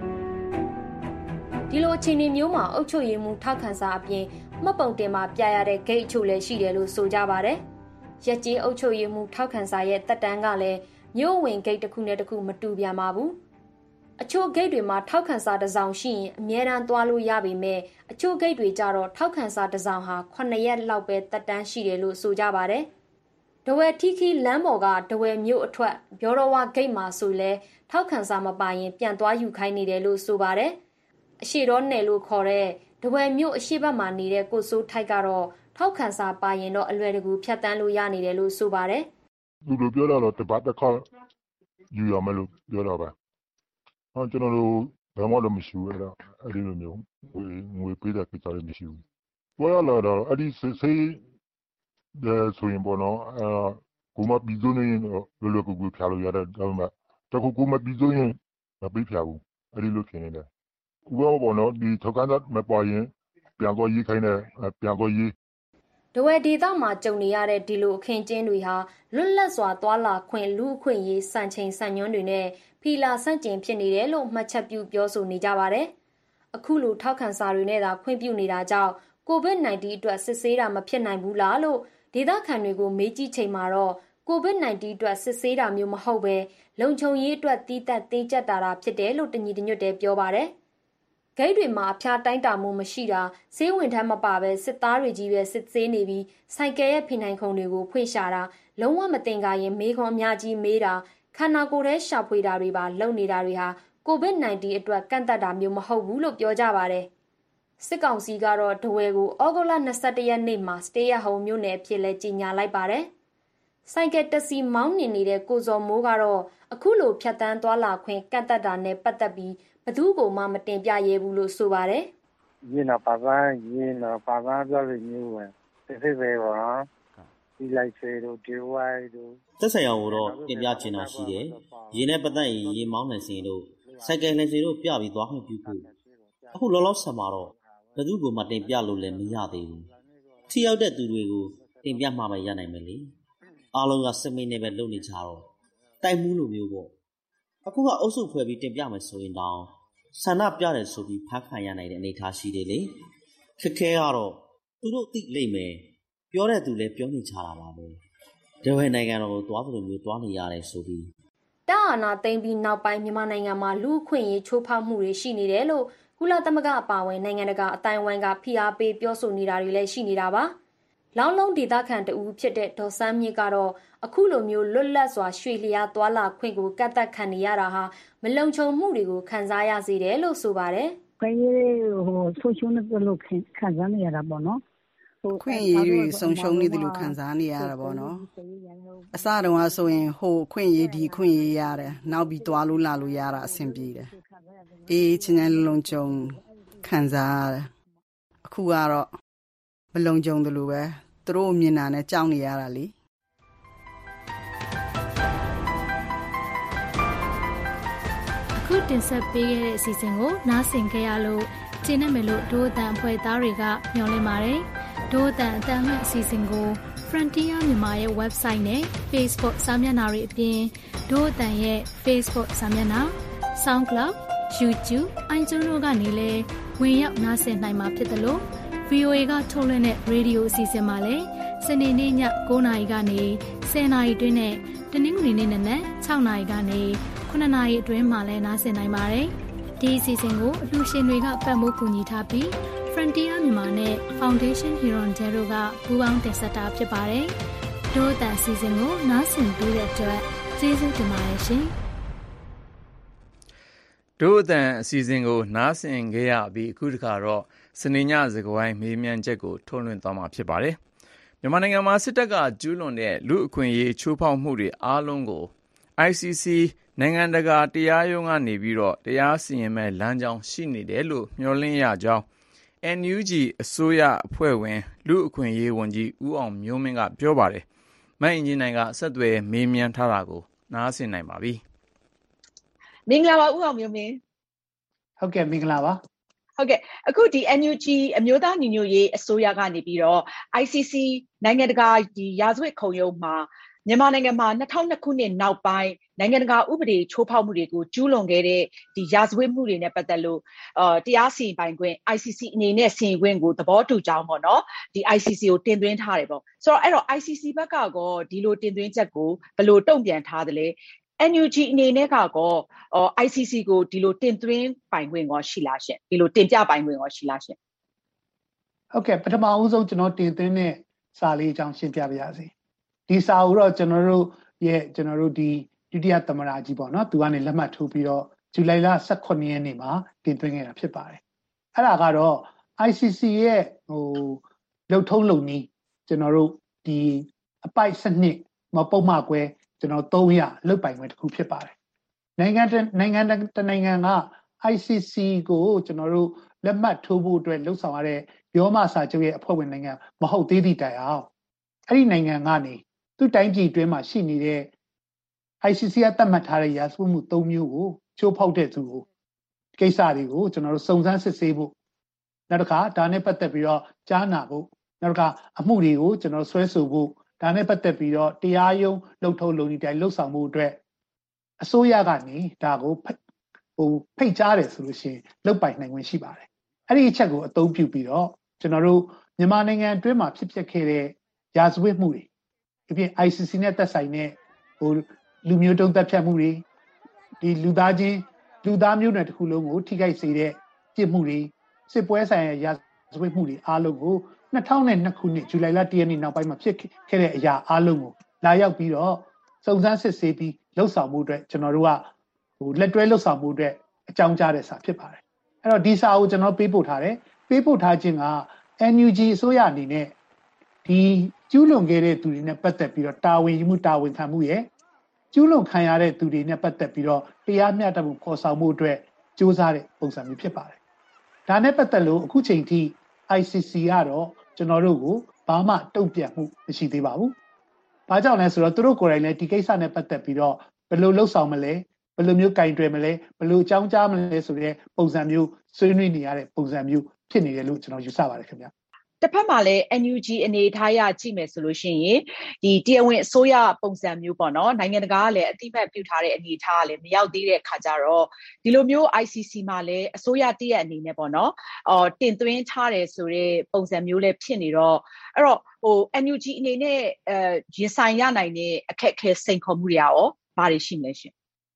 ဒီလိုအခြေအနေမျိုးမှာအုပ်ချုပ်ရေးမှုထောက်ခံစာအပြင်မှတ်ပုံတင်မှာပြရတဲ့ဂိတ်အချို့လည်းရှိတယ်လို့ဆိုကြပါတယ်ရက်ကျေးအုပ်ချုပ်ရေးမှုထောက်ခံစာရဲ့တက်တန်းကလည်းမြို့ဝင်ဂိတ်တစ်ခုနဲ့တစ်ခုမတူပြန်ပါဘူးအချို့ဂိတ်တွေမှာထောက်ခံစာတစ်စောင်ရှိရင်အမြဲတမ်းသွားလို့ရပေမဲ့အချို့ဂိတ်တွေကြတော့ထောက်ခံစာတစ်စောင်ဟာခုနှစ်ရက်လောက်ပဲတက်တန်းရှိတယ်လို့ဆိုကြပါတယ်။ဒဝဲထီခီလမ်းပေါ်ကဒဝဲမြို့အထွက်ပြောတော်ဝဂိတ်မှာဆိုလဲထောက်ခံစာမပါရင်ပြန်သွားယူခိုင်းနေတယ်လို့ဆိုပါတယ်။အရှိတော်နယ်လို့ခေါ်တဲ့ဒဝဲမြို့အရှိဘက်မှာနေတဲ့ကိုစိုးထိုက်ကတော့ထောက်ခံစာပါရင်တော့အလွယ်တကူဖြတ်တန်းလို့ရနေတယ်လို့ဆိုပါတယ်။သူတို့ပြောတာတော့တပတ်တစ်ခါယူရမယ်လို့ပြောတာပါ။ဟောကျွန်တော်တို့ဘာမှတော့မရှိဘူးအဲ့ဒါအဲ့ဒီလိုမျိုးငွေငွေပေးတဲ့ကိစ္စတွေမရှိဘူး။ဘာလို့လဲတော့အဲ့ဒီစေးစေးတဲ့ဆိုရင်ပေါ့နော်အဲကိုမပြီးဆုံးနေရင်လောလောကူကူဖြာလို့ရတဲ့ဒါပေမဲ့တခုကိုမပြီးဆုံးရင်မပြီးဖြာဘူးအဲ့ဒီလိုဖြစ်နေတယ်။ဥပမာပေါ့နော်ဒီထောက်ခံစာမပါရင်ပြန်သွားရေးခိုင်းတယ်ပြန်သွားရေးဒဝဲဒေသမှာကြုံနေရတဲ့ဒီလိုအခင်းကျင်းတွေဟာလွတ်လပ်စွာသွာလာခွင့်လူအခွင့်ရေးစံချိန်စံညွှန်းတွေနဲ့ဖီလာဆန့်ကျင်ဖြစ်နေတယ်လို့မှတ်ချက်ပြုပြောဆိုနေကြပါတယ်။အခုလိုထောက်ခံစာတွေနဲ့သာခွင့်ပြုနေတာကြောင့်ကိုဗစ် ၁၉ အတွက်စစ်ဆေးတာမဖြစ်နိုင်ဘူးလားလို့ဒေသခံတွေကိုမေးကြည့်ချိန်မှာတော့ကိုဗစ် ၁၉ အတွက်စစ်ဆေးတာမျိုးမဟုတ်ပဲလုံခြုံရေးအတွက်တီးသက်တင်းကျပ်တာတာဖြစ်တယ်လို့တညီတညွတ်တည်းပြောပါတယ်။ဂိတ်တွေမှာအဖျားတိုင်းတာမှုမရှိတာဆေးဝင်ထမ်းမပါပဲစစ်သားတွေကြီးပဲစစ်ဆေးနေပြီးဆိုင်ကယ်ရဲ့ဖိနိုင်ခုံတွေကိုဖွင့်ရှာတာလုံးဝမတင်ကာရင်မေးခွန်းအများကြီးမေးတာခန္ဓာကိုယ်ထဲရှာဖွေတာတွေပါလုပ်နေတာတွေဟာကိုဗစ် ၁၉ အတွက်ကန့်သတ်တာမျိုးမဟုတ်ဘူးလို့ပြောကြပါတယ်စစ်ကောင်စီကတော့ဒဝဲကိုဩဂုတ်လ၂၁ရက်နေ့မှာ Stay at Home မြို့နယ်အဖြစ်လဲကြေညာလိုက်ပါတယ်ဆိုင်ကယ်တက်စီမောင်းနေနေတဲ့ကိုဇော်မိုးကတော့အခုလိုဖြတ်တန်းသွားလာခွင့်ကန့်သတ်တာနဲ့ပတ်သက်ပြီးဘသူ့ကိုမှမတင်ပြရဲဘူးလို့ဆိုပါတယ်။ရင်းတော့ပါပန်းရင်းတော့ပါပန်းပြောလို့မျိုးပဲတစ်စစ်ပဲပါဒီလိုက်ဆွေတို့ဒီဝိုင်းတို့သက်ဆိုင်ရာကိုတော့တင်ပြချင်တာရှိတယ်။ရင်းနဲ့ပတ်သက်ရင်ရေမောင်းနေစင်တို့စိုက်ကယ်နေစီတို့ပြပြီးသွားခွင့်ပြုဖို့အခုလောလောဆယ်မှာတော့ဘသူ့ကိုမှတင်ပြလို့လည်းမရသေးဘူး။ထိရောက်တဲ့သူတွေကိုတင်ပြမှပဲရနိုင်မယ်လေ။အားလုံးကစစ်မင်းနဲ့ပဲလုပ်နေကြတော့တိုက်မှုလိုမျိုးပေါ့အခုကအုပ်စုဖွဲ့ပြီးတင်ပြမယ်ဆိုရင်တောင်ဆန္ဒပြတယ်ဆိုပြီးဖမ်းခံရနိုင်တဲ့အနေအထားရှိတယ်လေခက်ခဲကတော့သူတို့သိလိမ့်မယ်ပြောတဲ့သူလည်းပြောနေကြတာပါပဲဒဝဲနိုင်ငံတော်ကိုသွားသလိုမျိုးသွားနေရတယ်ဆိုပြီးတာအာနာသိမ့်ပြီးနောက်ပိုင်းမြန်မာနိုင်ငံမှာလူအခွင့်အရေးချိုးဖောက်မှုတွေရှိနေတယ်လို့ကုလသမဂ္ဂအပါအဝင်နိုင်ငံတကာအတိုင်းအဝိုင်းကဖိအားပေးပြောဆိုနေတာတွေလည်းရှိနေတာပါလောင်းလုံးဒေသခံတဦးဖြစ်တဲ့ဒေါ်စန်းမြင့်ကတော့အခုလိုမျိုးလွတ်လပ်စွာရွှေ့လျားသွားလာခွင့်ကိုကန့်သတ်ခံနေရတာဟာမလုံခြုံမှုတွေကိုခံစားရစေတယ်လို့ဆိုပါတယ်။ခွင့်ရဟိုဆိုရှယ်နယ်လို့ခံစားနေရတာပေါ့နော်။ခွင့်ရတွေဆုံးရှုံးနေတယ်လို့ခံစားနေရတာပေါ့နော်။အစတုန်းကဆိုရင်ဟိုခွင့်ရဒီခွင့်ရရတယ်။နောက်ပြီးသွားလို့လာလို့ရတာအဆင်ပြေတယ်။အေးချင်းချင်းလုံခြုံခံစားရတယ်။အခုကတော့မလုံခြုံတယ်လို့ပဲသူတို့မြင်တာနဲ့ကြောက်နေရတာလေအခုတင်ဆက်ပေးခဲ့တဲ့အစီအစဉ်ကိုနားဆင်ကြရလို့ကျေနပ်မယ်လို့ဒို့အတန်အဖွဲ့သားတွေကမျှော်လင့်ပါတယ်ဒို့အတန်အတန်မဲ့အစီအစဉ်ကို Frontier မြန်မာရဲ့ website နဲ့ Facebook စာမျက်နှာတွေအပြင်ဒို့အတန်ရဲ့ Facebook စာမျက်နှာ SoundCloud YouTube iTunes တို့ကနေလည်းဝင်ရောက်နားဆင်နိုင်မှာဖြစ်တယ်လို့ဗီအိုအေ ကထုတ်လွှင့်တဲ့ရေဒီယိုအစီအစဉ်မှာလည်းစနေနေ့ည9:00နာရီကနေ10:00နာရီတွင်းနဲ့တနင်္ဂနွေနေ့နံနက်6:00နာရီကနေ9:00နာရီအတွင်းမှာလည်းနားဆင်နိုင်ပါတယ်။ဒီအစီအစဉ်ကိုအလှူရှင်တွေကပတ်မိုးကူညီထားပြီး Frontier မြန်မာနဲ့ Foundation Hirondelle တို့ကပူးပေါင်းတင်ဆက်တာဖြစ်ပါတယ်။ဒို့အတန်အစီအစဉ်ကိုနားဆင်ပေးတဲ့အတွက်ကျေးဇူးတင်ပါတယ်ရှင်။ဒို့အတန်အစီအစဉ်ကိုနားဆင်ခဲ့ရပြီးအခုတစ်ခါတော့စနေညစကားဝိုင်းမေးမြန်းချက်ကိုထုတ်လွှင့်သွားမှာဖြစ်ပါတယ်။မြန်မာနိုင်ငံမှာစစ်တပ်ကကျူးလွန်တဲ့လူအခွင့်အရေးချိုးဖောက်မှုတွေအားလုံးကို အိုင် စီ စီ နိုင်ငံတကာတရားရုံးကနေပြီးတော့တရားစီရင်မဲ့လမ်းကြောင်းရှိနေတယ်လို့မျှော်လင့်ရကြောင်း အန် ယူ ဂျီ အစိုးရအဖွဲ့ဝင်လူအခွင့်အရေးဝန်ကြီးဦးအောင်မျိုးမင်းကပြောပါတယ်။မအင်ဂျင်နိုင်ကဆက်သွယ်မေးမြန်းထားတာကိုနားဆင်နိုင်ပါပြီ။မင်္ဂလာပါဦးအောင်မျိုးမင်း။ဟုတ်ကဲ့မင်္ဂလာပါ။ဟုတ်ကဲ့အခုဒီ အန် ယူ ဂျီ အမျိုးသားညီညွတ်ရေးအစိုးရကနေပြီးတော့ အိုင် စီ စီ နိုင်ငံတကာဒီရာဇဝတ်ခုံရုံးမှာမြန်မာနိုင်ငံမှာ၂၀၀၂ခုနှစ်နောက်ပိုင်းနိုင်ငံတကာဥပဒေချိုးဖောက်မှုတွေကိုကျူးလွန်ခဲ့တဲ့ဒီရာဇဝတ်မှုတွေနဲ့ပတ်သက်လို့အာတရားစီရင်ပိုင်ခွင့် အိုင် စီ စီ အနေနဲ့စီရင်ခွင့်ကိုသဘောတူကြောင်းပေါ့နော်ဒီ အိုင် စီ စီ ကိုတင်သွင်းထားတယ်ပေါ့ဆိုတော့အဲ့တော့ အိုင် စီ စီ ဘက်ကကောဒီလိုတင်သွင်းချက်ကိုဘယ်လိုတုံ့ပြန်ထားသလဲ အန် ယူ ဂျီ အနေနဲ့ကော အိုင် စီ စီ ကိုဒီလိုတင်သွင်းပိုင်ခွင့်ရောရှိလားရှင်ဒီလိုတင်ပြပိုင်ခွင့်ရောရှိလားရှင်ဟုတ်ကဲ့ပထမဦးဆုံးကျွန်တော်တင်သွင်းတဲ့စာလေးအကြောင်းရှင်းပြပါရစေဒီစာကိုတော့ကျွန်တော်တို့ရဲ့ကျွန်တော်တို့ဒီဒုတိယသမ္မတကြီးပေါ့နော်သူကနေလက်မှတ်ထိုးပြီးတော့ဇူလိုင်လ၁၇ရက်နေ့မှာတင်သွင်းခဲ့တာဖြစ်ပါတယ်အဲ့ဒါကတော့ အိုင် စီ စီ ရဲ့ဟိုလုံထုံးလုံနည်းကျွန်တော်တို့ဒီအပိုက်စနစ်မပုံမှန်ကွဲကျွန်တော်သုံးရလုတ်ပိုင်ခွင့်တစ်ခုဖြစ်ပါတယ်နိုင်ငံနိုင်ငံတနိုင်ငံက အိုင် စီ စီ ကိုကျွန်တော်တို့လက်မှတ်ထိုးဖို့အတွက်လှုပ်ဆောင်ရတဲ့ရောမစာချုပ်ရဲ့အဖွဲ့ဝင်နိုင်ငံမဟုတ်သေးသည့်တိုင်အောင်အဲ့ဒီနိုင်ငံကနေသူ့တိုင်းပြည်အတွင်းမှာရှိနေတဲ့ အိုင် စီ စီ ကသတ်မှတ်ထားတဲ့ရာဇဝတ်မှု၃မျိုးကိုချိုးဖောက်တဲ့သူကိုကိစ္စတွေကိုကျွန်တော်တို့စုံစမ်းစစ်ဆေးဖို့နောက်တစ်ခါဒါနဲ့ပတ်သက်ပြီးတော့ကြားနာဖို့နောက်တစ်ခါအမှုတွေကိုကျွန်တော်ဆွဲဆိုဖို့ဒါနဲ့ပတ်သက်ပြီးတော့တရားရုံးလှုပ်ထုံးလုံနည်းတိုင်းလှုပ်ဆောင်မှုအတွက်အစိုးရကနေဒါကိုဟိုဖိတ်ကြားတယ်ဆိုလို့ရှိရင်လှုပ်ပိုင်နိုင်ခွင့်ရှိပါတယ်အဲ့ဒီအချက်ကိုအသုံးပြုပြီးတော့ကျွန်တော်တို့မြန်မာနိုင်ငံအတွင်းမှာဖြစ်ပျက်ခဲ့တဲ့ရာဇဝတ်မှုတွေဒီပြင် အိုင် စီ စီ နဲ့သက်ဆိုင်တဲ့ဟိုလူမျိုးတုံးတပ်ဖြတ်မှုတွေဒီလူသားချင်းလူသားမျိုးနွယ်တစ်ခုလုံးကိုထိခိုက်စေတဲ့ပြစ်မှုတွေစစ်ပွဲဆိုင်ရာရာဇဝတ်မှုတွေအားလုံးကို၂၀၀၂ခုနှစ်ဇူလိုင်လ၁ရက်နေ့နောက်ပိုင်းမှာဖြစ်ခဲ့တဲ့အရာအားလုံးကိုလာရောက်ပြီးတော့စုံစမ်းစစ်ဆေးပြီးလှုပ်ဆောင်မှုအတွက်ကျွန်တော်တို့ကဟိုလက်တွဲလှုပ်ဆောင်မှုအတွက်အကြောင်းကြားတဲ့စာဖြစ်ပါတယ်အဲ့တော့ဒီစာကိုကျွန်တော်ပေးပို့ထားတယ်ပေးပို့ထားခြင်းက အန် ယူ ဂျီ အစိုးရအနေနဲ့ဒီကျူးလွန်ခဲ့တဲ့သူတွေနဲ့ပတ်သက်ပြီးတော့တာဝန်ယူမှုတာဝန်ခံမှုရဲ့ကျူးလွန်ခံရတဲ့သူတွေနဲ့ပတ်သက်ပြီးတော့တရားမျှတမှုဖော်ဆောင်မှုအတွက်စ조사တဲ့ပုံစံမျိုးဖြစ်ပါတယ်ဒါနဲ့ပတ်သက်လို့အခုချိန်ထိ အိုင် စီ စီ ကတော့ကျွန်တော်တို့ကိုဘာမှတုံ့ပြန်မှုမရှိသေးပါဘူး။ဘာကြောင့်လဲဆိုတော့သူတို့ကိုယ်တိုင်လည်းဒီကိစ္စနဲ့ပတ်သက်ပြီးတော့ဘယ်လိုလှုပ်ဆောင်မလဲဘယ်လိုမျိုးကင်တွယ်မလဲဘယ်လိုအကြောင်းကြားမလဲဆိုတဲ့ပုံစံမျိုးဆွေးနွေးနေရတဲ့ပုံစံမျိုးဖြစ်နေတယ်လို့ကျွန်တော်ယူဆပါတယ်ခင်ဗျာ။တစ်ဖက်မှာလည်း အန် ယူ ဂျီ အနေထားရကြည့်မယ်ဆိုလို့ရှိရင်ဒီတရားဝင်အစိုးရပုံစံမျိုးပေါ့နော်နိုင်ငံတကာကလည်းအတိအမှတ်ပြုထားတဲ့အနေထားကလည်းမရောက်သေးတဲ့အခါကျတော့ဒီလိုမျိုး အိုင် စီ စီ မှာလည်းအစိုးရတရက်အနေနဲ့ပေါ့နော်အော်တင်သွင်းထားတယ်ဆိုတဲ့ပုံစံမျိုးလည်းဖြစ်နေတော့အဲ့တော့ဟို အန် ယူ ဂျီ အနေနဲ့အဲရင်ဆိုင်ရနိုင်တဲ့အခက်အခဲစိန်ခေါ်မှုတွေရောဘာတွေရှိမလဲရှင်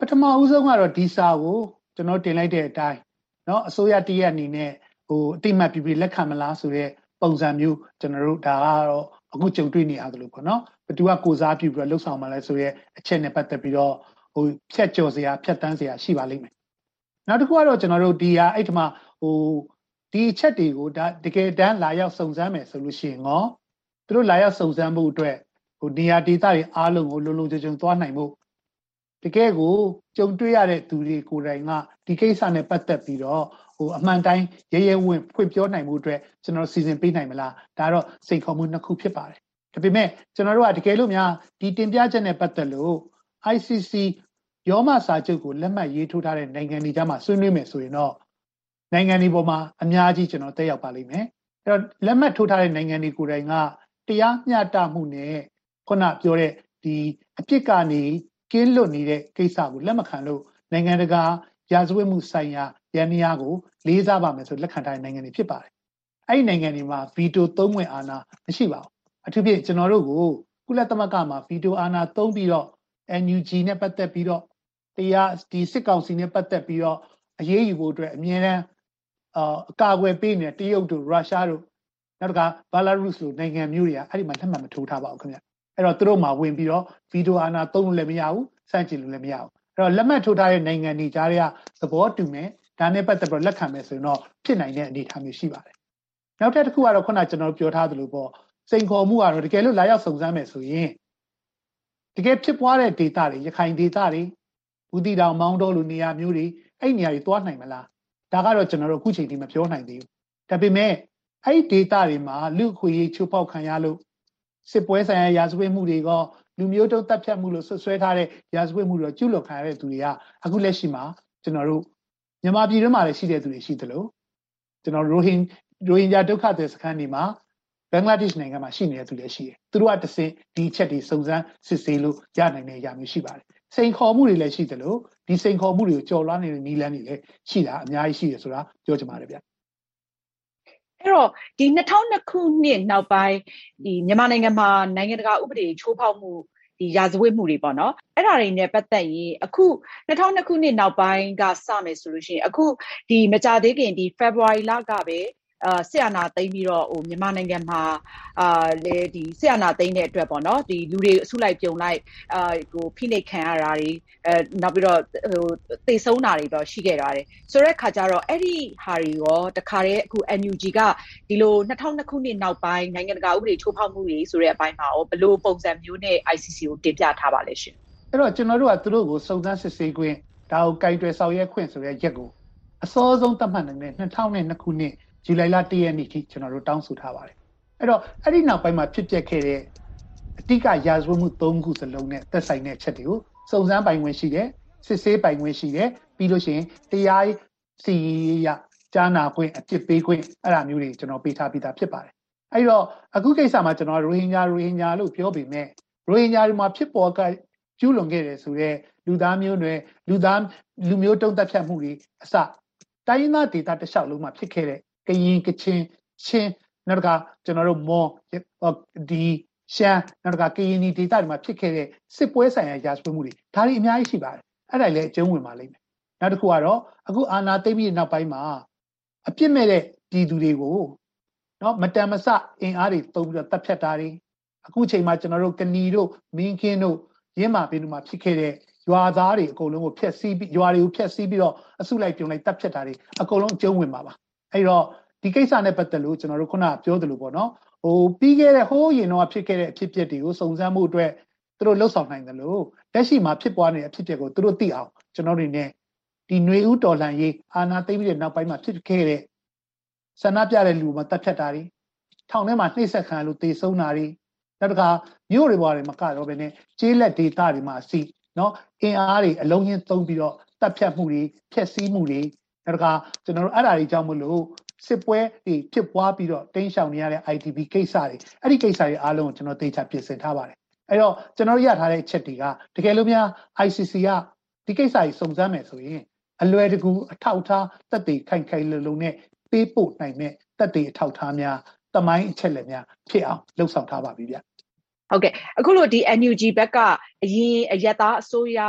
ထမဦးဆုံးကတော့ဒီစာကိုကျွန်တော်တင်လိုက်တဲ့အတိုင်းเนาะအစိုးရတရက်အနေနဲ့ဟိုအတိမတ်ပြပြလက်ခံမလားဆိုတဲ့ပုံစံမျိုးကျွန်တော်တို့ဒါကတော့အခုကြုံတွေ့နေရတယ်လို့ပေါ့နော်ဘယ်သူကကိုစားပြုပြီးတော့လှုပ်ဆောင်မှလဲဆိုရဲအချက်နဲ့ပတ်သက်ပြီးတော့ဟိုဖြတ်ကျော်စရာဖြတ်တန်းစရာရှိပါလိမ့်မယ်နောက်တစ်ခုကတော့ကျွန်တော်တို့ဒီဟာအဲ့ဒီမှာဟိုဒီအချက်တွေကိုဒါတကယ်တမ်းလာရောက်စုံစမ်းမယ်ဆိုလို့ရှိရင်ငေါသူတို့လာရောက်စုံစမ်းဖို့အတွက်ဟိုနေရာဒေသတွေအားလုံးကိုလုံလုံခြုံခြုံသွားနိုင်ဖို့တကယ်ကိုကြုံတွေ့ရတဲ့သူတွေကိုယ်တိုင်ကဒီကိစ္စနဲ့ပတ်သက်ပြီးတော့ဟိုအမှန်တိုင်းရဲရဲဝံ့ဖွင့်ပြောနိုင်မှုအတွက်ကျွန်တော်စီစဉ်ပေးနိုင်မလားဒါတော့စိန်ခေါ်မှုနှစ်ခုဖြစ်ပါတယ်ဒါပေမဲ့ကျွန်တော်တို့ကတကယ်လို့များဒီတင်ပြချက်နဲ့ပတ်သက်လို့ I C C ရောမစာချုပ်ကိုလက်မှတ်ရေးထိုးထားတဲ့နိုင်ငံတွေကြားမှာဆွေးနွေးမယ်ဆိုရင်တော့နိုင်ငံတွေပေါ်မှာအများကြီးကျွန်တော်တက်ရောက်ပါလိမ့်မယ်အဲ့တော့လက်မှတ်ထိုးထားတဲ့နိုင်ငံတွေကိုယ်တိုင်ကတရားမျှတမှုနဲ့ခုနပြောတဲ့ဒီအပြစ်ကနေကင်းလွတ်နေတဲ့ကိစ္စကိုလက်မခံလို့နိုင်ငံတကာရာဇဝတ်မှုဆိုင်ရာရန်ရာကိုလေးစားပါမယ်ဆိုလက်ခံထားတဲ့နိုင်ငံတွေဖြစ်ပါတယ်အဲ့ဒီနိုင်ငံတွေမှာဗီတိုသုံးဝင်အာဏာမရှိပါဘူးအထူးဖြင့်ကျွန်တော်တို့ကိုကုလသမဂ္ဂမှာဗီတိုအာဏာသုံးပြီးတော့ N U G နဲ့ပတ်သက်ပြီးတော့တရားဒီစစ်ကောင်စီနဲ့ပတ်သက်ပြီးတော့အရေးယူဖို့အတွက်အမြဲတမ်းအာအကာအကွယ်ပေးနေတရုတ်တို့ရုရှားတို့နောက်တစ်ခါဘလာရုစ်လိုနိုင်ငံမျိုးတွေကအဲ့ဒီမှာလက်မှတ်မထိုးထားပါဘူးခင်ဗျအဲ့တော့သူတို့မှာဝင်ပြီးတော့ဗီတိုအာဏာသုံးလို့လည်းမရဘူးစန့်ကျင်လို့လည်းမရဘူးအဲ့တော့လက်မှတ်ထိုးထားတဲ့နိုင်ငံတွေကြားတွေကသဘောတူမယ်ဒါနဲ့ပတ်သက်ပြီးလက်ခံမယ်ဆိုရင်တော့ဖြစ်နိုင်တဲ့အနေအထားမျိုးရှိပါတယ်နောက်တစ်ခုကတော့ခုနကျွန်တော်ပြောထားသလိုပေါ့စိန်ခေါ်မှုကတော့တကယ်လို့လာရောက်စုံစမ်းမယ်ဆိုရင်တကယ်ဖြစ်ပွားတဲ့ဒေသတွေရခိုင်ဒေသတွေဦးတီတောင်မောင်းတော်လိုနေရာမျိုးတွေအဲ့နေရာတွေသွားနိုင်မလားဒါကတော့ကျွန်တော်တို့အခုချိန်ထိမပြောနိုင်သေးဘူးဒါပေမဲ့အဲ့ဒီဒေသတွေမှာလူခွေရေးချိုးပေါက်ခံရလို့စစ်ပွဲဆိုင်ရာရာဇဝတ်မှုတွေကလူမျိုးတုံးတပ်ဖြတ်မှုလို့ဆွဆွဲထားတဲ့ရာဇဝတ်မှုတွေကျူးလွန်ခံရတဲ့သူတွေကအခုလက်ရှိမှာကျွန်တော်တို့မြန်မာပြည်တွင်းမှာလည်းရှိတဲ့သူတွေရှိသလိုကျွန်တော်ရိုဟင်ရိုဟင်ဂျာဒုက္ခသည်စခန်းတွေမှာဘင်္ဂလားဒေ့ရှ်နိုင်ငံမှာရှိနေတဲ့သူတွေရှိတယ်သူတို့ကတစင်ဒီချက်တွေစုံစမ်းစစ်ဆေးလို့ရနိုင်တဲ့အရာမျိုးရှိပါတယ်စိန်ခေါ်မှုတွေလည်းရှိသလိုဒီစိန်ခေါ်မှုတွေကိုကြော်လွှားနေတဲ့နည်းလမ်းတွေလည်းရှိတာအများကြီးရှိတယ်ဆိုတာပြောချင်ပါတယ်ဗျအဲ့တော့ဒီ၂၀၀၂ခုနှစ်နောက်ပိုင်းဒီမြန်မာနိုင်ငံမှာနိုင်ငံတကာဥပဒေချိုးဖောက်မှုဒီရာဇဝတ်မှုတွေပေါ့နော်အဲ့ဒါတွေနဲ့ပတ်သက်ရင်အခု၂၀၀၂ခုနှစ်နောက်ပိုင်းကစမယ်ဆိုလို့ရှိရင်အခုဒီမကြသေးခင်ဒီ February လကပဲအာဆီယနာသိမ်းပြီးတော့ဟိုမြန်မာနိုင်ငံမှာအာလေဒီဆီယနာသိမ်းတဲ့အတွက်ပေါ့နော်ဒီလူတွေအစုလိုက်ပြုံလိုက်အာဟိုဖိနှိပ်ခံရတာတွေအဲနောက်ပြီးတော့ဟိုသေဆုံးတာတွေတော့ရှိခဲ့တာတယ်ဆိုတဲ့ခါကျတော့အဲ့ဒီဟာတွေရောတခါတည်းအခု N U G ကဒီလို၂၀၀၂ခုနှစ်နောက်ပိုင်းနိုင်ငံတကာဥပဒေချိုးဖောက်မှုတွေဆိုတဲ့အပိုင်းမှာရောဘယ်လိုပုံစံမျိုးနဲ့ I C C ကိုတင်ပြထားပါလဲရှင်အဲ့တော့ကျွန်တော်တို့ကသူတို့ကိုစုံစမ်းစစ်ဆေးခွင့်ဒါကိုကင်တွယ်ဆောင်ရွက်ခွင့်ဆိုတဲ့ရက်ကိုအစောဆုံးသတ်မှတ်နိုင်တဲ့၂၀၀၂ခုနှစ်ဇူလိုင်လ၁ရက်နေ့ထိကျွန်တော်တို့တောင်းဆိုထားပါတယ်အဲ့တော့အဲ့ဒီနောက်ပိုင်းမှာဖြစ်ပျက်ခဲ့တဲ့အတိကရာဇဝတ်မှု၃ခုစလုံးနဲ့သက်ဆိုင်တဲ့ချက်တွေကိုစုံစမ်းပိုင်ခွင့်ရှိတယ်စစ်ဆေးပိုင်ခွင့်ရှိတယ်ပြီးလို့ရှိရင်တရားစီရင်ရကြားနာခွင့်အပြစ်ပေးခွင့်အဲ့ဒါမျိုးတွေကျွန်တော်ပေးထားပြီးသားဖြစ်ပါတယ်အဲ့တော့အခုကိစ္စမှာကျွန်တော်ရိုဟင်ဂျာရိုဟင်ဂျာလို့ပြောပေမဲ့ရိုဟင်ဂျာတွေမှာဖြစ်ပေါ်ကကျူးလွန်ခဲ့တယ်ဆိုတော့လူသားမျိုးနွယ်လူသားလူမျိုးတုံးတက်ဖြတ်မှုတွေအစတိုင်းသားဒေသတစ်လျှောက်လုံးမှာဖြစ်ခဲ့တဲ့ကရင်ကချင်ချင်းနောက်ကကျွန်တော်တို့မော်ဒီရှမ်းနောက်ကကရင်ဒီဒေသတွေမှာဖြစ်ခဲ့တဲ့စစ်ပွဲဆိုင်ရာရာဇဝတ်မှုတွေဒါတွေအများကြီးရှိပါတယ်အဲ့ဒါလည်းအကျုံးဝင်ပါလိမ့်မယ်နောက်တစ်ခုကတော့အခုအာဏာသိမ်းပြီးနောက်ပိုင်းမှာအပြစ်မဲ့တဲ့ပြည်သူတွေကိုနော်မတန်မဆအင်အားတွေတုံးပြီးတော့တပ်ဖြတ်တာတွေအခုချိန်မှာကျွန်တော်တို့ကဏီတို့မင်းခင်းတို့ရင်းမာပင်တို့မှာဖြစ်ခဲ့တဲ့ရွာသားတွေအကုန်လုံးကိုဖျက်ဆီးပြီးရွာတွေကိုဖျက်ဆီးပြီးတော့အစုလိုက်ပြုံလိုက်တပ်ဖြတ်တာတွေအကုန်လုံးအကျုံးဝင်ပါပါအဲ့တော့ဒီကိစ္စနဲ့ပတ်သက်လို့ကျွန်တော်တို့ခုနပြောသလိုပေါ့နော်ဟိုပြီးခဲ့တဲ့ဟိုးရင်တော့ဖြစ်ခဲ့တဲ့အဖြစ်အပျက်တွေကိုစုံစမ်းမှုအတွက်သူတို့လှုပ်ဆောင်နိုင်တယ်လို့လက်ရှိမှာဖြစ်ပွားနေတဲ့အဖြစ်အပျက်ကိုသူတို့သိအောင်ကျွန်တော်တို့နေဒီຫນွေဦးတော်လှန်ရေးအာဏာသိမ်းပြီးတဲ့နောက်ပိုင်းမှာဖြစ်ခဲ့တဲ့ဆန္ဒပြတဲ့လူမှာတပ်ဖြတ်တာတွေထောင်ထဲမှာနှိပ်စက်ခံလို့တေဆုံးတာတွေနောက်တစ်ခါမြို့တွေပေါ်တွေမှာကတော့ပဲねကျေးလက်ဒေသတွေမှာစီနော်အင်အားတွေအလုံးချင်းသုံးပြီးတော့တပ်ဖြတ်မှုတွေဖျက်ဆီးမှုတွေနောက်တစ်ခါကျွန်တော်တို့အဲ့ဓာတွေကြောင့်မလို့စစ်ပွဲတွေဖြစ်ပွားပြီးတော့တင်းရှောင်နေရတဲ့ I D P ကိစ္စတွေအဲ့ဒီကိစ္စတွေအားလုံးကိုကျွန်တော်သေချာပြင်ဆင်ထားပါတယ်အဲ့တော့ကျွန်တော်ရထားတဲ့အချက်တွေကတကယ်လို့များ I C C ကဒီကိစ္စကြီးစုံစမ်းမယ်ဆိုရင်အလွယ်တကူအထောက်အထားတက်တည်ခိုင်ခိုင်လုံလုံနဲ့ပေးပို့နိုင်မဲ့တက်တည်အထောက်အထားများတမိုင်းအချက်လက်များဖြစ်အောင်လှုပ်ဆောင်ထားပါပြီဗျဟုတ်ကဲ့အခုလို့ဒီ N U G ဘက်ကအရင်အယက်သားအစိုးရ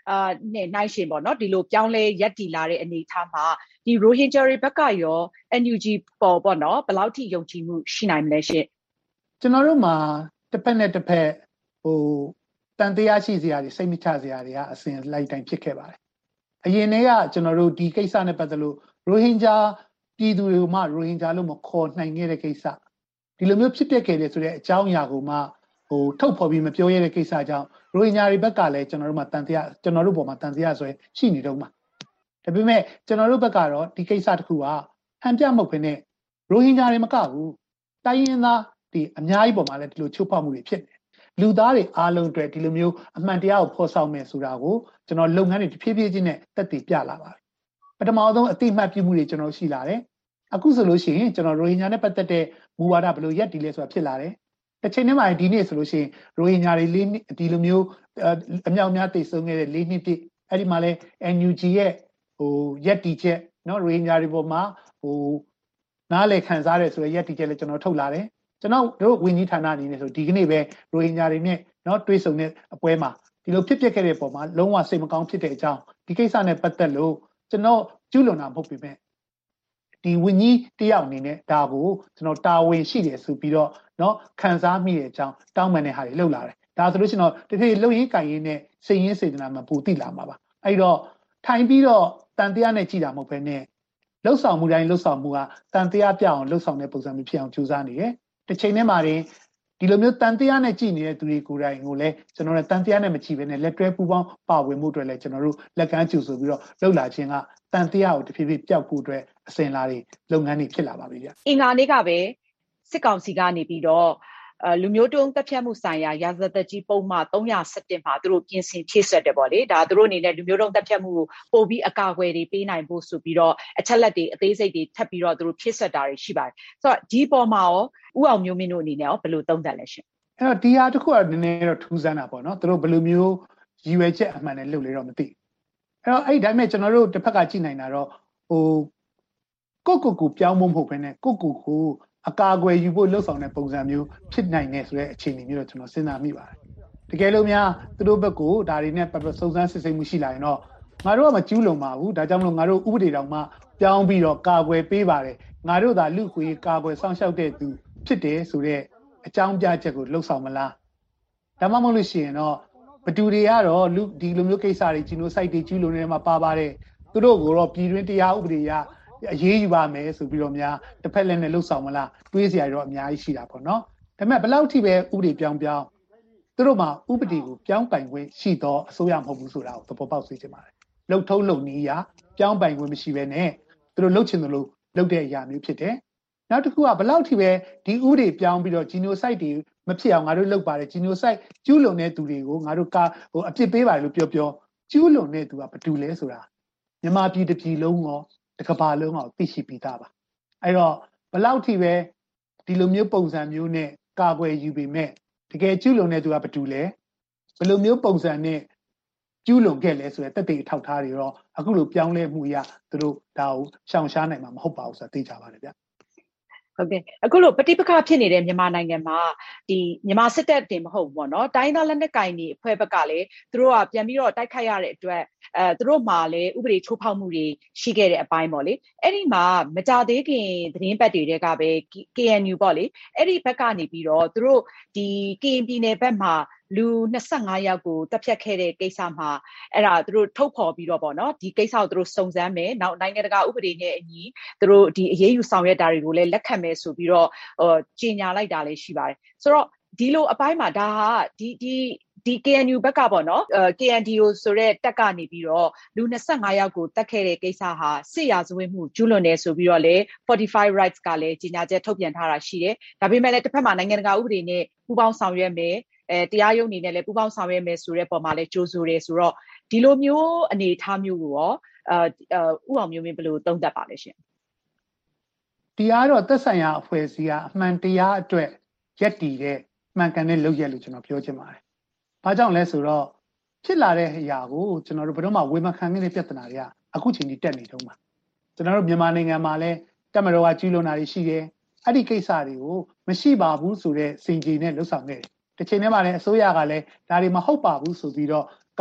အာနဲ့နိုင်ရှင်ပေါ့နော်ဒီလိုပြောင်းလဲရက်တီလာတဲ့အနေအထားမှာဒီ Rohingya တွေဘက်ကရော N U G ပေါ်ပေါ့နော်ဘယ်လောက်ထိယုံကြည်မှုရှိနိုင်မလဲရှင်ကျွန်တော်တို့မှာတစ်ဖက်နဲ့တစ်ဖက်ဟိုတန်တရားရှိစရာတွေစိတ်မချစရာတွေကအစဉ်လိုက်တိုင်းဖြစ်ခဲ့ပါတယ်အရင်တည်းကကျွန်တော်တို့ဒီကိစ္စနဲ့ပတ်သက်လို့ Rohingya ပြည်သူတွေကိုမှ Rohingya လို့မခေါ်နိုင်ခဲ့တဲ့ကိစ္စဒီလိုမျိုးဖြစ်ပျက်ခဲ့တယ်ဆိုတဲ့အကြောင်းအရာကိုမှဟိုထုတ်ဖော်ပြီးမပြောရတဲ့ကိစ္စကြောင့် Rohingya တွေဘက်ကလည်းကျွန်တော်တို့မှာတန်တရားကျွန်တော်တို့ပေါ်မှာတန်တရားဆိုရင်ရှိနေတော့မှာဒါပေမဲ့ကျွန်တော်တို့ဘက်ကတော့ဒီကိစ္စတစ်ခုကဟန်ပြမဟုတ်ဘဲနဲ့ Rohingya တွေမကဘူးတိုင်းရင်းသားဒီအများကြီးပေါ်မှာလည်းဒီလိုချိုးဖောက်မှုတွေဖြစ်နေလူသားတွေအားလုံးအတွက်ဒီလိုမျိုးအမှန်တရားကိုဖော်ဆောင်မယ်ဆိုတာကိုကျွန်တော်လုပ်ငန်းတွေဖြည်းဖြည်းချင်းနဲ့တက်တည်ပြလာပါတယ်ပထမဆုံးအတိအမှတ်ပြုမှုတွေကျွန်တော်ရှိလာတယ်အခုဆိုလို့ရှိရင်ကျွန်တော် Rohingya နဲ့ပတ်သက်တဲ့မူဝါဒဘယ်လိုရက်တည်လဲဆိုတာဖြစ်လာတယ်တစ်ချိန်တည်းမှာဒီနေ့ဆိုလို့ရှိရင် Rohingya တွေလေးဒီလိုမျိုးအမြောက်အများတိတ်ဆုံးခဲ့တဲ့လေးနှစ်ပြည့်အဲ့ဒီမှာလဲ N U G ရဲ့ဟိုရက်တည်ချက်เนาะ Rohingya တွေပေါ်မှာဟိုနားလေခံစားရဆိုရရက်တည်ချက်လည်းကျွန်တော်ထုတ်လာတယ်ကျွန်တော်တို့ဝင်းကြီးဌာနအနေနဲ့ဆိုဒီကနေ့ပဲ Rohingya တွေနဲ့เนาะတွေးဆုံတဲ့အပွဲမှာဒီလိုဖြစ်ပျက်ခဲ့တဲ့ပုံမှာလုံးဝစိတ်မကောင်းဖြစ်တဲ့အကြောင်းဒီကိစ္စနဲ့ပတ်သက်လို့ကျွန်တော်ကျူးလွန်တာမဟုတ်ပြီမဲ့ဒီဝင်းကြီးတယောက်အနေနဲ့ဒါကိုကျွန်တော်တာဝန်ရှိတယ်ဆိုပြီးတော့เนาะခံစားမိတဲ့အကြောင်းတောင်းပန်တဲ့ဟာတွေလုပ်လာတယ်ဒါဆိုလို့ရှိရင်တော့တဖြည်းလှုပ်ရင်းကြိုင်ရင်းနဲ့စိတ်ရင်းစေတနာမှာပူတိလာမှာပါအဲ့တော့ထိုင်ပြီးတော့တန်တရားနဲ့ကြည်တာမဟုတ်ဘဲနဲ့လှုပ်ဆောင်မှုတိုင်းလှုပ်ဆောင်မှုကတန်တရားပြအောင်လှုပ်ဆောင်တဲ့ပုံစံမျိုးဖြစ်အောင်ကြိုးစားနေတယ်တစ်ချိန်ထဲမှာတင်ဒီလိုမျိုးတန်တရားနဲ့ကြည်နေတဲ့သူတွေကိုယ်တိုင်ကိုလည်းကျွန်တော်တို့တန်တရားနဲ့မကြည်ဘဲနဲ့လက်တွဲပူးပေါင်းပါဝင်မှုအတွက်လည်းကျွန်တော်တို့လက်ကမ်းကြိုဆိုပြီးတော့လှုပ်လာခြင်းကတန်တရားကိုတဖြည်းဖြည်းပျောက်ဖို့အတွက်အစဉ်လာတွေလုပ်ငန်းတွေဖြစ်လာပါပြီဗျအင်္ဂါနေ့ကပဲစစ်ကောင်စီကနေပြီးတော့အဲလူမျိုးတုံးတပ်ဖြတ်မှုဆိုင်ရာရာဇသက်ကြီးပုံမှန်သုံးရာ၁၁မှာသူတို့ပြင်ဆင်ဖြည့်ဆွတ်တယ်ပေါ့လေဒါသူတို့အနေနဲ့လူမျိုးတုံးတပ်ဖြတ်မှုကိုပို့ပြီးအကာအကွယ်တွေပေးနိုင်ဖို့ဆိုပြီးတော့အချက်လက်တွေအသေးစိတ်တွေထပ်ပြီးတော့သူတို့ဖြည့်ဆွတ်တာတွေရှိပါတယ်ဆိုတော့ဒီပေါ်မှာရောဥအောင်မျိုးမင်းတို့အနေနဲ့ရောဘယ်လိုသုံးသပ်လဲရှင်အဲ့တော့ဒီဟာတစ်ခုကနည်းနည်းတော့ထူးဆန်းတာပေါ့နော်သူတို့ဘယ်လိုမျိုးရည်ရွယ်ချက်အမှန်နဲ့လုပ်လေတော့မသိအဲ့တော့အဲ့ဒီတိုင်းမဲ့ကျွန်တော်တို့တစ်ဖက်ကကြည့်နိုင်တာတော့ဟိုကိုကိုကိုပြောင်းမှုမဟုတ်ဘဲနဲ့ကိုကိုကိုအကာအကွယ်ယူဖို့လှုပ်ဆောင်တဲ့ပုံစံမျိုးဖြစ်နိုင်နေဆိုတဲ့အခြေအနေမျိုးတော့ကျွန်တော်စဉ်းစားမိပါတယ်တကယ်လို့များသူတို့ဘက်ကိုဒါတွေနဲ့ပတ်သက်စုံစမ်းစစ်ဆေးမှုရှိလာရင်တော့ငါတို့ကမကျူးလွန်ပါဘူးဒါကြောင့်မလို့ငါတို့ဥပဒေတောင်မှပြောင်းပြီးတော့ကာကွယ်ပေးပါတယ်ငါတို့သာလူခွေကာကွယ်စောင့်ရှောက်တဲ့သူဖြစ်တယ်ဆိုတဲ့အကြောင်းပြချက်ကိုလှုပ်ဆောင်မလားဒါမှမဟုတ်လို့ရှိရင်တော့ဘသူတွေကတော့လူဒီလိုမျိုးကိစ္စတွေဂျီနိုဆိုက်တွေကျူးလွန်နေမှာပါပါတယ်သူတို့ကိုတော့ပြည်တွင်းတရားဥပဒေအရအရေးယူပါမယ်ဆိုပြီးတော့များတစ်ဖက်လက်နဲ့လှုပ်ဆောင်မလားတွေးစရာတော့အများကြီးရှိတာပေါ့နော်ဒါပေမဲ့ဘယ်လောက်ထိပဲဥပဒေပြောင်းပြောင်းသူတို့မှာဥပဒေကိုပြောင်းပိုင်ခွင့်ရှိတော့အစိုးရမဟုတ်ဘူးဆိုတာကိုသဘောပေါက်စေချင်ပါတယ်လှုပ်ထုံးလုပ်နည်းအရပြောင်းပိုင်ခွင့်မရှိဘဲနဲ့သူတို့လှုပ်ချင်တယ်လို့လှုပ်တဲ့အရာမျိုးဖြစ်တယ်နောက်တစ်ခုကဘယ်လောက်ထိပဲဒီဥပဒေပြောင်းပြီးတော့ဂျီနိုဆိုက်တွေမဖြစ်အောင်ငါတို့လုပ်ပါတယ်ဂျီနိုဆိုက်ကျူးလွန်တဲ့သူတွေကိုငါတို့ကဟိုအပြစ်ပေးပါတယ်လို့ပြောပြောကျူးလွန်တဲ့သူကဘာတူလဲဆိုတာမြန်မာပြည်တစ်ပြည်လုံးရောတစ်ကမ္ဘာလုံးအောင်သိရှိပြီးသားပါအဲ့တော့ဘယ်လောက်ထိပဲဒီလိုမျိုးပုံစံမျိုးနဲ့ကာကွယ်ယူပေမဲ့တကယ်ကျူးလွန်တဲ့သူကဘာတူလဲဘယ်လိုမျိုးပုံစံနဲ့ကျူးလွန်ခဲ့လဲဆိုတဲ့တက်တေအထောက်ထားတွေတော့အခုလိုပြောင်းလဲမှုရသူတို့ဒါကိုရှောင်ရှားနိုင်မှာမဟုတ်ပါဘူးဆိုတာသိကြပါတယ်ဗျဟုတ်ကဲ့အခုလိုပဋိပက္ခဖြစ်နေတဲ့မြန်မာနိုင်ငံမှာဒီမြန်မာစစ်တပ်တင်မဟုတ်ဘူးပေါ့နော်တိုင်းသားလက်နက်ကိုင်တွေအဖွဲ့ဘက်ကလည်းသူတို့ကပြန်ပြီးတော့တိုက်ခိုက်ရတဲ့အတွက်အဲသူတို့မှလည်းဥပဒေချိုးဖောက်မှုတွေရှိခဲ့တဲ့အပိုင်းပေါ့လေအဲ့ဒီမှာမကြသေးခင်သတင်းပတ်တွေကပဲ K N U ပေါ့လေအဲ့ဒီဘက်ကနေပြီးတော့သူတို့ဒီ ကရင်ပြည်နယ်ဘက်မှာလူနှစ်ဆယ့်ငါးယောက်ကိုတပ်ဖြတ်ခဲ့တဲ့ကိစ္စမှာအဲ့ဒါသူတို့ထုတ်ဖော်ပြီးတော့ပေါ့နော်ဒီကိစ္စကိုသူတို့စုံစမ်းမယ်နောက်နိုင်ငံတကာဥပဒေနဲ့အညီသူတို့ဒီအရေးယူဆောင်ရွက်တာတွေကိုလည်းလက်ခံမယ်ဆိုပြီးတော့ဟိုကြေညာလိုက်တာလည်းရှိပါတယ်ဆိုတော့ဒီလိုအပိုင်းမှာဒါဟာဒီဒီဒီ K N U ဘက်ကပေါ့နော် K N D O ဆိုတဲ့တက်ကနေပြီးတော့လူနှစ်ဆယ့်ငါးယောက်ကိုတတ်ခဲ့တဲ့ကိစ္စဟာစစ်ရာဇဝတ်မှုကျူးလွန်တယ်ဆိုပြီးတော့လေ forty-five rights ကလည်းကြေညာချက်ထုတ်ပြန်ထားတာရှိတယ်ဒါပေမဲ့လည်းတစ်ဖက်မှာနိုင်ငံတကာဥပဒေနဲ့ပူးပေါင်းဆောင်ရွက်မယ်အဲတရားရုံးအနေနဲ့လည်းပူးပေါင်းဆောင်ရွက်မယ်ဆိုတဲ့ပုံမှာလည်းကြိုးဆိုတယ်ဆိုတော့ဒီလိုမျိုးအနေအထားမျိုးကိုရောအဲဥအောင်မျိုးမင်းဘယ်လိုသုံးသပ်ပါလဲရှင်တရားတော့သက်ဆိုင်ရာအဖွဲ့အစည်းကအမှန်တရားအတွက်ရက်တည်တဲ့မှန်ကန်တဲ့လုပ်ရက်လို့ကျွန်တော်ပြောချင်ပါတယ်။ဘာကြောင့်လဲဆိုတော့ဖြစ်လာတဲ့အရာကိုကျွန်တော်တို့ဘယ်တော့မှဝေမခံခဲ့တဲ့ပြဿနာတွေကအခုချိန်ကြီးတက်နေတုန်းပါ။ကျွန်တော်တို့မြန်မာနိုင်ငံမှာလည်းတပ်မတော်ကကျူးလွန်တာတွေရှိတယ်။အဲ့ဒီကိစ္စတွေကိုမရှိပါဘူးဆိုတဲ့စင်ကြေနဲ့လှုပ်ဆောင်ခဲ့တယ်။တစ်ချိန်တည်းမှာလည်းအစိုးရကလည်းဒါတွေမဟုတ်ပါဘူးဆိုပြီးတော့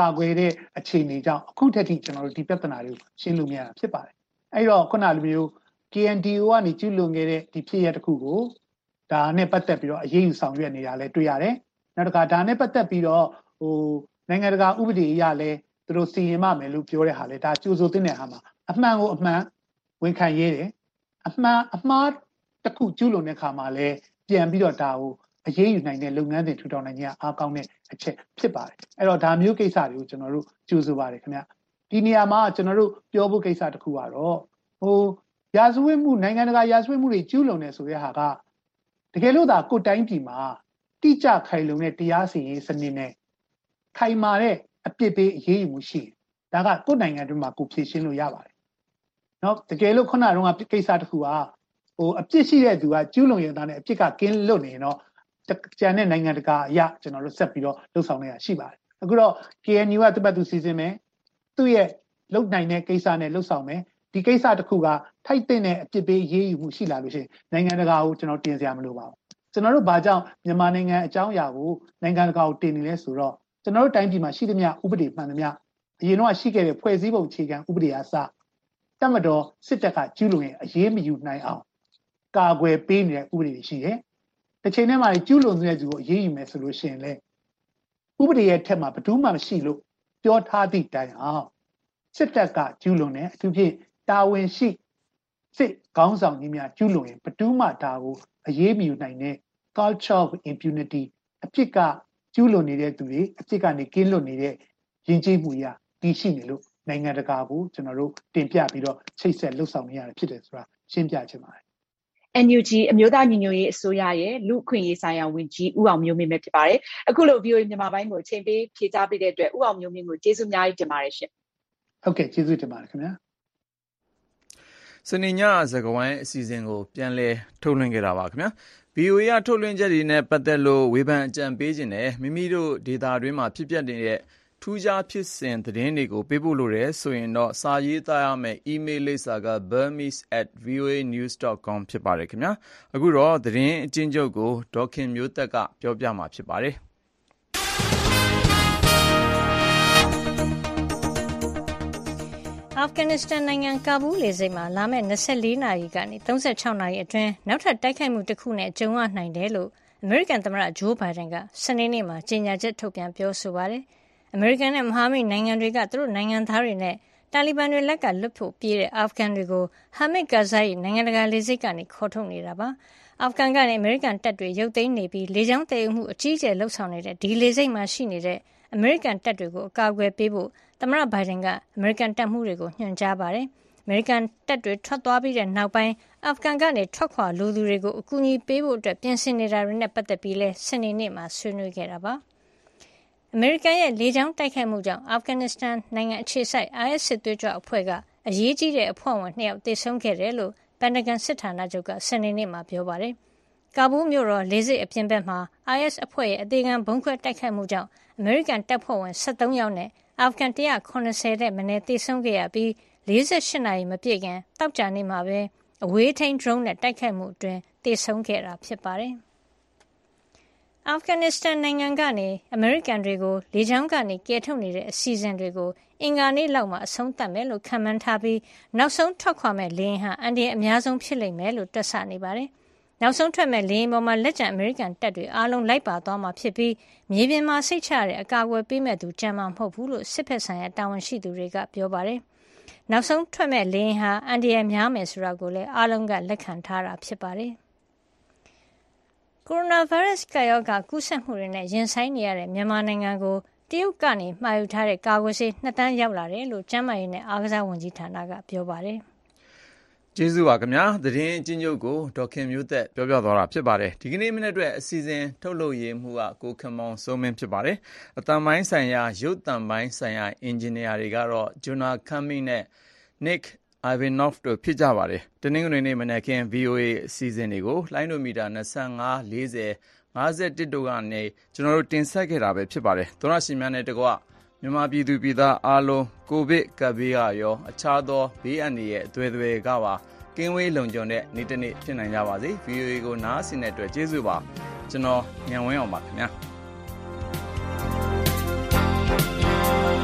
ကာကွယ်တဲ့အခြေအနေကြောင့်အခုထက်ထိကျွန်တော်တို့ဒီပြဿနာတွေကိုရှင်းလို့မရတာဖြစ်ပါတယ်အဲ့တော့ခုနလိုမျိုး K N D O ကနေကျူးလွန်ခဲ့တဲ့ဒီဖြစ်ရပ်တစ်ခုကိုဒါနဲ့ပတ်သက်ပြီးတော့အရေးယူဆောင်ရွက်နေတာလည်းတွေ့ရတယ်နောက်တစ်ခါဒါနဲ့ပတ်သက်ပြီးတော့ဟိုနိုင်ငံတကာဥပဒေအရလည်းသူတို့စီရင်မှမယ်လို့ပြောတဲ့ဟာလေဒါကြိုးစိုးတဲ့ဟာမှာအမှန်ကိုအမှန်ဝန်ခံရဲတယ်အမှန်အမှားတစ်ခုကျူးလွန်တဲ့ခါမှာလည်းပြန်ပြီးတော့ဒါကိုအရေးယူနိုင်တဲ့လုပ်ငန်းစဉ်ထူထောင်နိုင်ခြင်းအားကောင်းတဲ့အချက်ဖြစ်ပါတယ်အဲ့တော့ဒါမျိုးကိစ္စတွေကိုကျွန်တော်တို့ကြိုးစိုးပါတယ်ခင်ဗျဒီနေရာမှာကျွန်တော်တို့ပြောဖို့ကိစ္စတစ်ခုကတော့ဟိုရာဇဝတ်မှုနိုင်ငံတကာရာဇဝတ်မှုတွေကျူးလွန်နေဆိုတဲ့ဟာကတကယ်လို့သာကိုယ်တိုင်းပြည်မှာတိကျခိုင်လုံတဲ့တရားစီရင်စနစ်နဲ့ခိုင်မာတဲ့အပြစ်ပေးအရေးယူမှုရှိတယ်ဒါကကိုယ်နိုင်ငံတွင်းမှာကိုဖြေရှင်းလို့ရပါတယ်เนาะတကယ်လို့ခုနကတော့ကိစ္စတစ်ခုကဟိုအပြစ်ရှိတဲ့သူကကျူးလွန်ရင်သားနဲ့အပြစ်ကကင်းလွတ်နေရင်တော့ကျန်တဲ့နိုင်ငံတကာအရာကျွန်တော်တို့ဆက်ပြီးတော့လှုပ်ဆောင်နေတာရှိပါတယ်အခုတော့ K N U ကတပတ်သူစီစဉ်မယ်သူ့ရဲ့လှုပ်နိုင်တဲ့ကိစ္စနဲ့လှုပ်ဆောင်မယ်ဒီကိစ္စတစ်ခုကထိုက်တဲ့အပြစ်ပေးရေးယူမှုရှိလာလို့ရှိရင်နိုင်ငံတကာကိုကျွန်တော်တင်စရာမလိုပါဘူးကျွန်တော်တို့ဘာကြောင့်မြန်မာနိုင်ငံအကြောင်းအရာကိုနိုင်ငံတကာကိုတင်နေလဲဆိုတော့ကျွန်တော်တို့တိုင်းပြည်မှာရှိသမျှဥပဒေမှန်သမျှအရင်တော့ရှိခဲ့တဲ့ဖွဲ့စည်းပုံအခြေခံဥပဒေအစတမတော်စစ်တပ်ကကျူးလွန်ရင်အရေးမယူနိုင်အောင်ကာကွယ်ပေးနေတဲ့ဥပဒေတွေရှိတယ်တစ်ချိန်တည်းမှာကျူးလွန်တဲ့သူကိုအရေးယူမယ်ဆိုလို့ရှိရင်လေဥပဒေရဲ့ထက်မှာဘယ်သူမှမရှိလို့ပြောထားသည့်တိုင်အောင်စစ်တပ်ကကျူးလွန်တယ်အထူးဖြင့်တာဝန်ရှိစစ်ကောင်းဆောင်ကြီးများကျူးလွန်ရင်ဘယ်သူမှဒါကိုအရေးမယူနိုင်တဲ့ culture of impunity အဖြစ်ကကျူးလွန်နေတဲ့သူတွေအဖြစ်ကနေကင်းလွတ်နေတဲ့ယဉ်ကျေးမှုရတည်ရှိနေလို့နိုင်ငံတကာကိုကျွန်တော်တို့တင်ပြပြီးတော့ချိတ်ဆက်လှုပ်ဆောင်နေရတယ်ဖြစ်တယ်ဆိုတာရှင်းပြချင်ပါတယ် N U G အမျိုးသားညီညွတ်ရေးအစိုးရရဲ့လူ့အခွင့်အရေးဆိုင်ရာဝန်ကြီးဦးအောင်မျိုးမင်းပဲဖြစ်ပါတယ်အခုလို V O A မြန်မာပိုင်းကိုအချိန်ပေးဖြေကြားပေးတဲ့အတွက်ဦးအောင်မျိုးမင်းကိုကျေးဇူးအများကြီးတင်ပါတယ်ရှင်ဟုတ်ကဲ့ကျေးဇူးတင်ပါတယ်ခင်ဗျာစနေညစကဝိုင်းအစီအစဉ်ကိုပြန်လည်ထုတ်လွှင့်ခဲ့တာပါခင်ဗျာ V O A ကထုတ်လွှင့်ချက်တွေနဲ့ပတ်သက်လို့ဝေဖန်အကြံပေးခြင်းနဲ့မိမိတို့ဒေတာတွင်းမှာဖြစ်ပျက်နေတဲ့ထူးခြားဖြစ်စဉ်သတင်းတွေကိုပေးပို့လို့ရဆိုရင်တော့စာရေးသားရမယ့် email လိပ်စာက burmese at voa news dot com ဖြစ်ပါတယ်ခင်ဗျာအခုတော့သတင်းအချင်းချုပ်ကိုဒေါခင်မျိုးသက်ကပြောပြမှာဖြစ်ပါတယ်အာဖဂန်နစ္စတန်နိုင်ငံကာဘူးလေဆိပ်မှာလာမယ့်၂၄နာရီကနေ၃၆နာရီအတွင်းနောက်ထပ်တိုက်ခိုက်မှုတစ်ခုနဲ့ကြုံရနိုင်တယ်လို့အမေရိကန်သမ္မတဂျိုးဘိုင်ဒန်ကစနေနေ့မှာကြေညာချက်ထုတ်ပြန်ပြောဆိုပါတယ်အမေရိကန်နဲ့မဟာမိတ်နိုင်ငံတွေကသူတို့နိုင်ငံသားတွေနဲ့တာလီဘန်တွေလက်ကလွတ်ဖို့ပြေးတဲ့အာဖဂန်တွေကိုဟာမစ်ကာဇာရဲ့နိုင်ငံတကာလေဆိပ်ကနေခေါ်ထုတ်နေတာပါအာဖဂန်ကနေအမေရိကန်တပ်တွေရုပ်သိမ်းနေပြီးလေကြောင်းတည်ယူမှုအကြီးအကျယ်လှုပ်ဆောင်နေတဲ့ဒီလေဆိပ်မှာရှိနေတဲ့အမေရိကန်တပ်တွေကိုအကာအကွယ်ပေးဖို့သမ္မတဘိုင်ဒန်ကအမေရိကန်တပ်မှူးတွေကိုညွှန်ကြားပါတယ်အမေရိကန်တပ်တွေထွက်သွားပြီးတဲ့နောက်ပိုင်းအာဖဂန်ကနေထွက်ခွာလူသူတွေကိုအကူအညီပေးဖို့အတွက်ပြင်ဆင်နေတာတွေနဲ့ပတ်သက်ပြီးလဲစနေနေ့မှာဆွေးနွေးခဲ့တာပါအမေရိကန်ရဲ့လေကြောင်းတိုက်ခိုက်မှုကြောင့်အာဖဂန်နစ္စတန်နိုင်ငံအခြေစိုက် I S စစ်သွေးကြွအဖွဲ့ကအရေးကြီးတဲ့အဖွဲ့ဝင်နှစ်ယောက်သေဆုံးခဲ့တယ်လို့ပန်တဂန်စစ်ဌာနချုပ်ကစနေနေ့မှာပြောပါတယ်။ကာဘူးမြို့တော်လေဆိပ်အပြင်ဘက်မှာ I S အဖွဲ့ရဲ့အသေးခံဘုံခွဲတိုက်ခိုက်မှုကြောင့်အမေရိကန်တပ်ဖွဲ့ဝင်၁၃ယောက်နဲ့အာဖဂန်၁၇၀တဲ့မနည်းသေဆုံးခဲ့ရပြီး၄၈နာရီမပြည့်ခင်တောက်ကြနေ့မှာပဲအဝေးထိန်း drone နဲ့တိုက်ခိုက်မှုအတွင်းသေဆုံးခဲ့တာဖြစ်ပါတယ်။အာဖဂန်နစ္စတန်နိုင်ငံကနေအမေရိကန်တွေကိုလေကြောင်းကနေကယ်ထုတ်နေတဲ့အစီအစဉ်တွေကိုအင်္ဂါနေ့လောက်မှာအဆုံးသတ်မယ်လို့ခန့်မှန်းထားပြီးနောက်ဆုံးထွက်ခွာမဲ့လေယာဉ်ဟာအန္တရာယ်အများဆုံးဖြစ်လိမ့်မယ်လို့တွက်ဆနေပါတယ်။နောက်ဆုံးထွက်မဲ့လေယာဉ်ပေါ်မှာလက်ကျန်အမေရိကန်တပ်တွေအားလုံးလိုက်ပါသွားမှာဖြစ်ပြီးမြေပြင်မှာစိတ်ချရတဲ့အကာအကွယ်ပေးမဲ့သူကြံမှာမဟုတ်ဘူးလို့စစ်ဖက်ဆိုင်ရာတာဝန်ရှိသူတွေကပြောပါတယ်။နောက်ဆုံးထွက်မဲ့လေယာဉ်ဟာအန္တရာယ်များမယ်ဆိုတာကိုလည်းအားလုံးကလက်ခံထားတာဖြစ်ပါတယ်။ကိုရိုနာဗိုင်းရပ်စ်ကပ်ရောဂါကူးစက်မှုတွေနဲ့ရင်ဆိုင်နေရတဲ့မြန်မာနိုင်ငံကိုတရုတ်ကနေမှာယူထားတဲ့ကာကွယ်ဆေးနှစ်သန်းရောက်လာတယ်လို့ကျန်းမာရေးနဲ့အားကစားဝန်ကြီးဌာနကပြောပါတယ်။ကျေးဇူးပါခင်ဗျာ။သတင်းအကျဉ်းချုပ်ကိုဒေါခင်မျိုးသက်ပြောပြသွားတာဖြစ်ပါတယ်။ဒီကနေ့မနေ့အတွက်အစီအစဉ်ထုတ်လုပ်ရေးမှုကကိုခင်မောင်စိုးမင်းဖြစ်ပါတယ်။အတန်ပိုင်းဆိုင်ရာရုပ်တံပိုင်းဆိုင်ရာအင်ဂျင်နီယာတွေကတော့ဂျွနာခမ်းမီနဲ့ Nick Ivanov တို့ဖြစ်ကြပါတယ်။တနင်္ဂနွေနေ့မနက်ခင်း V O A အစီအစဉ်တွေကိုလိုင်းဒိုမီတာ၂၅ ၄၀ ၅၁တို့ကနေကျွန်တော်တို့တင်ဆက်ခဲ့တာပဲဖြစ်ပါတယ်။သောရရှိများနဲ့တကွမြန်မာပြည်သူပြည်သားအားလုံးကိုဗစ်ကပ်ဘေးကရောအခြားသောဘေးအန္တရာယ်အသွယ်သွယ်ကပါကင်းဝေးလုံခြုံတဲ့နေ့တစ်နေ့ဖြစ်နိုင်ကြပါစေ။ V O A ကိုနားဆင်တဲ့အတွက်ကျေးဇူးပါ။ကျွန်တော်ညံဝင်းအောင်ပါခင်ဗျာ။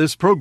This program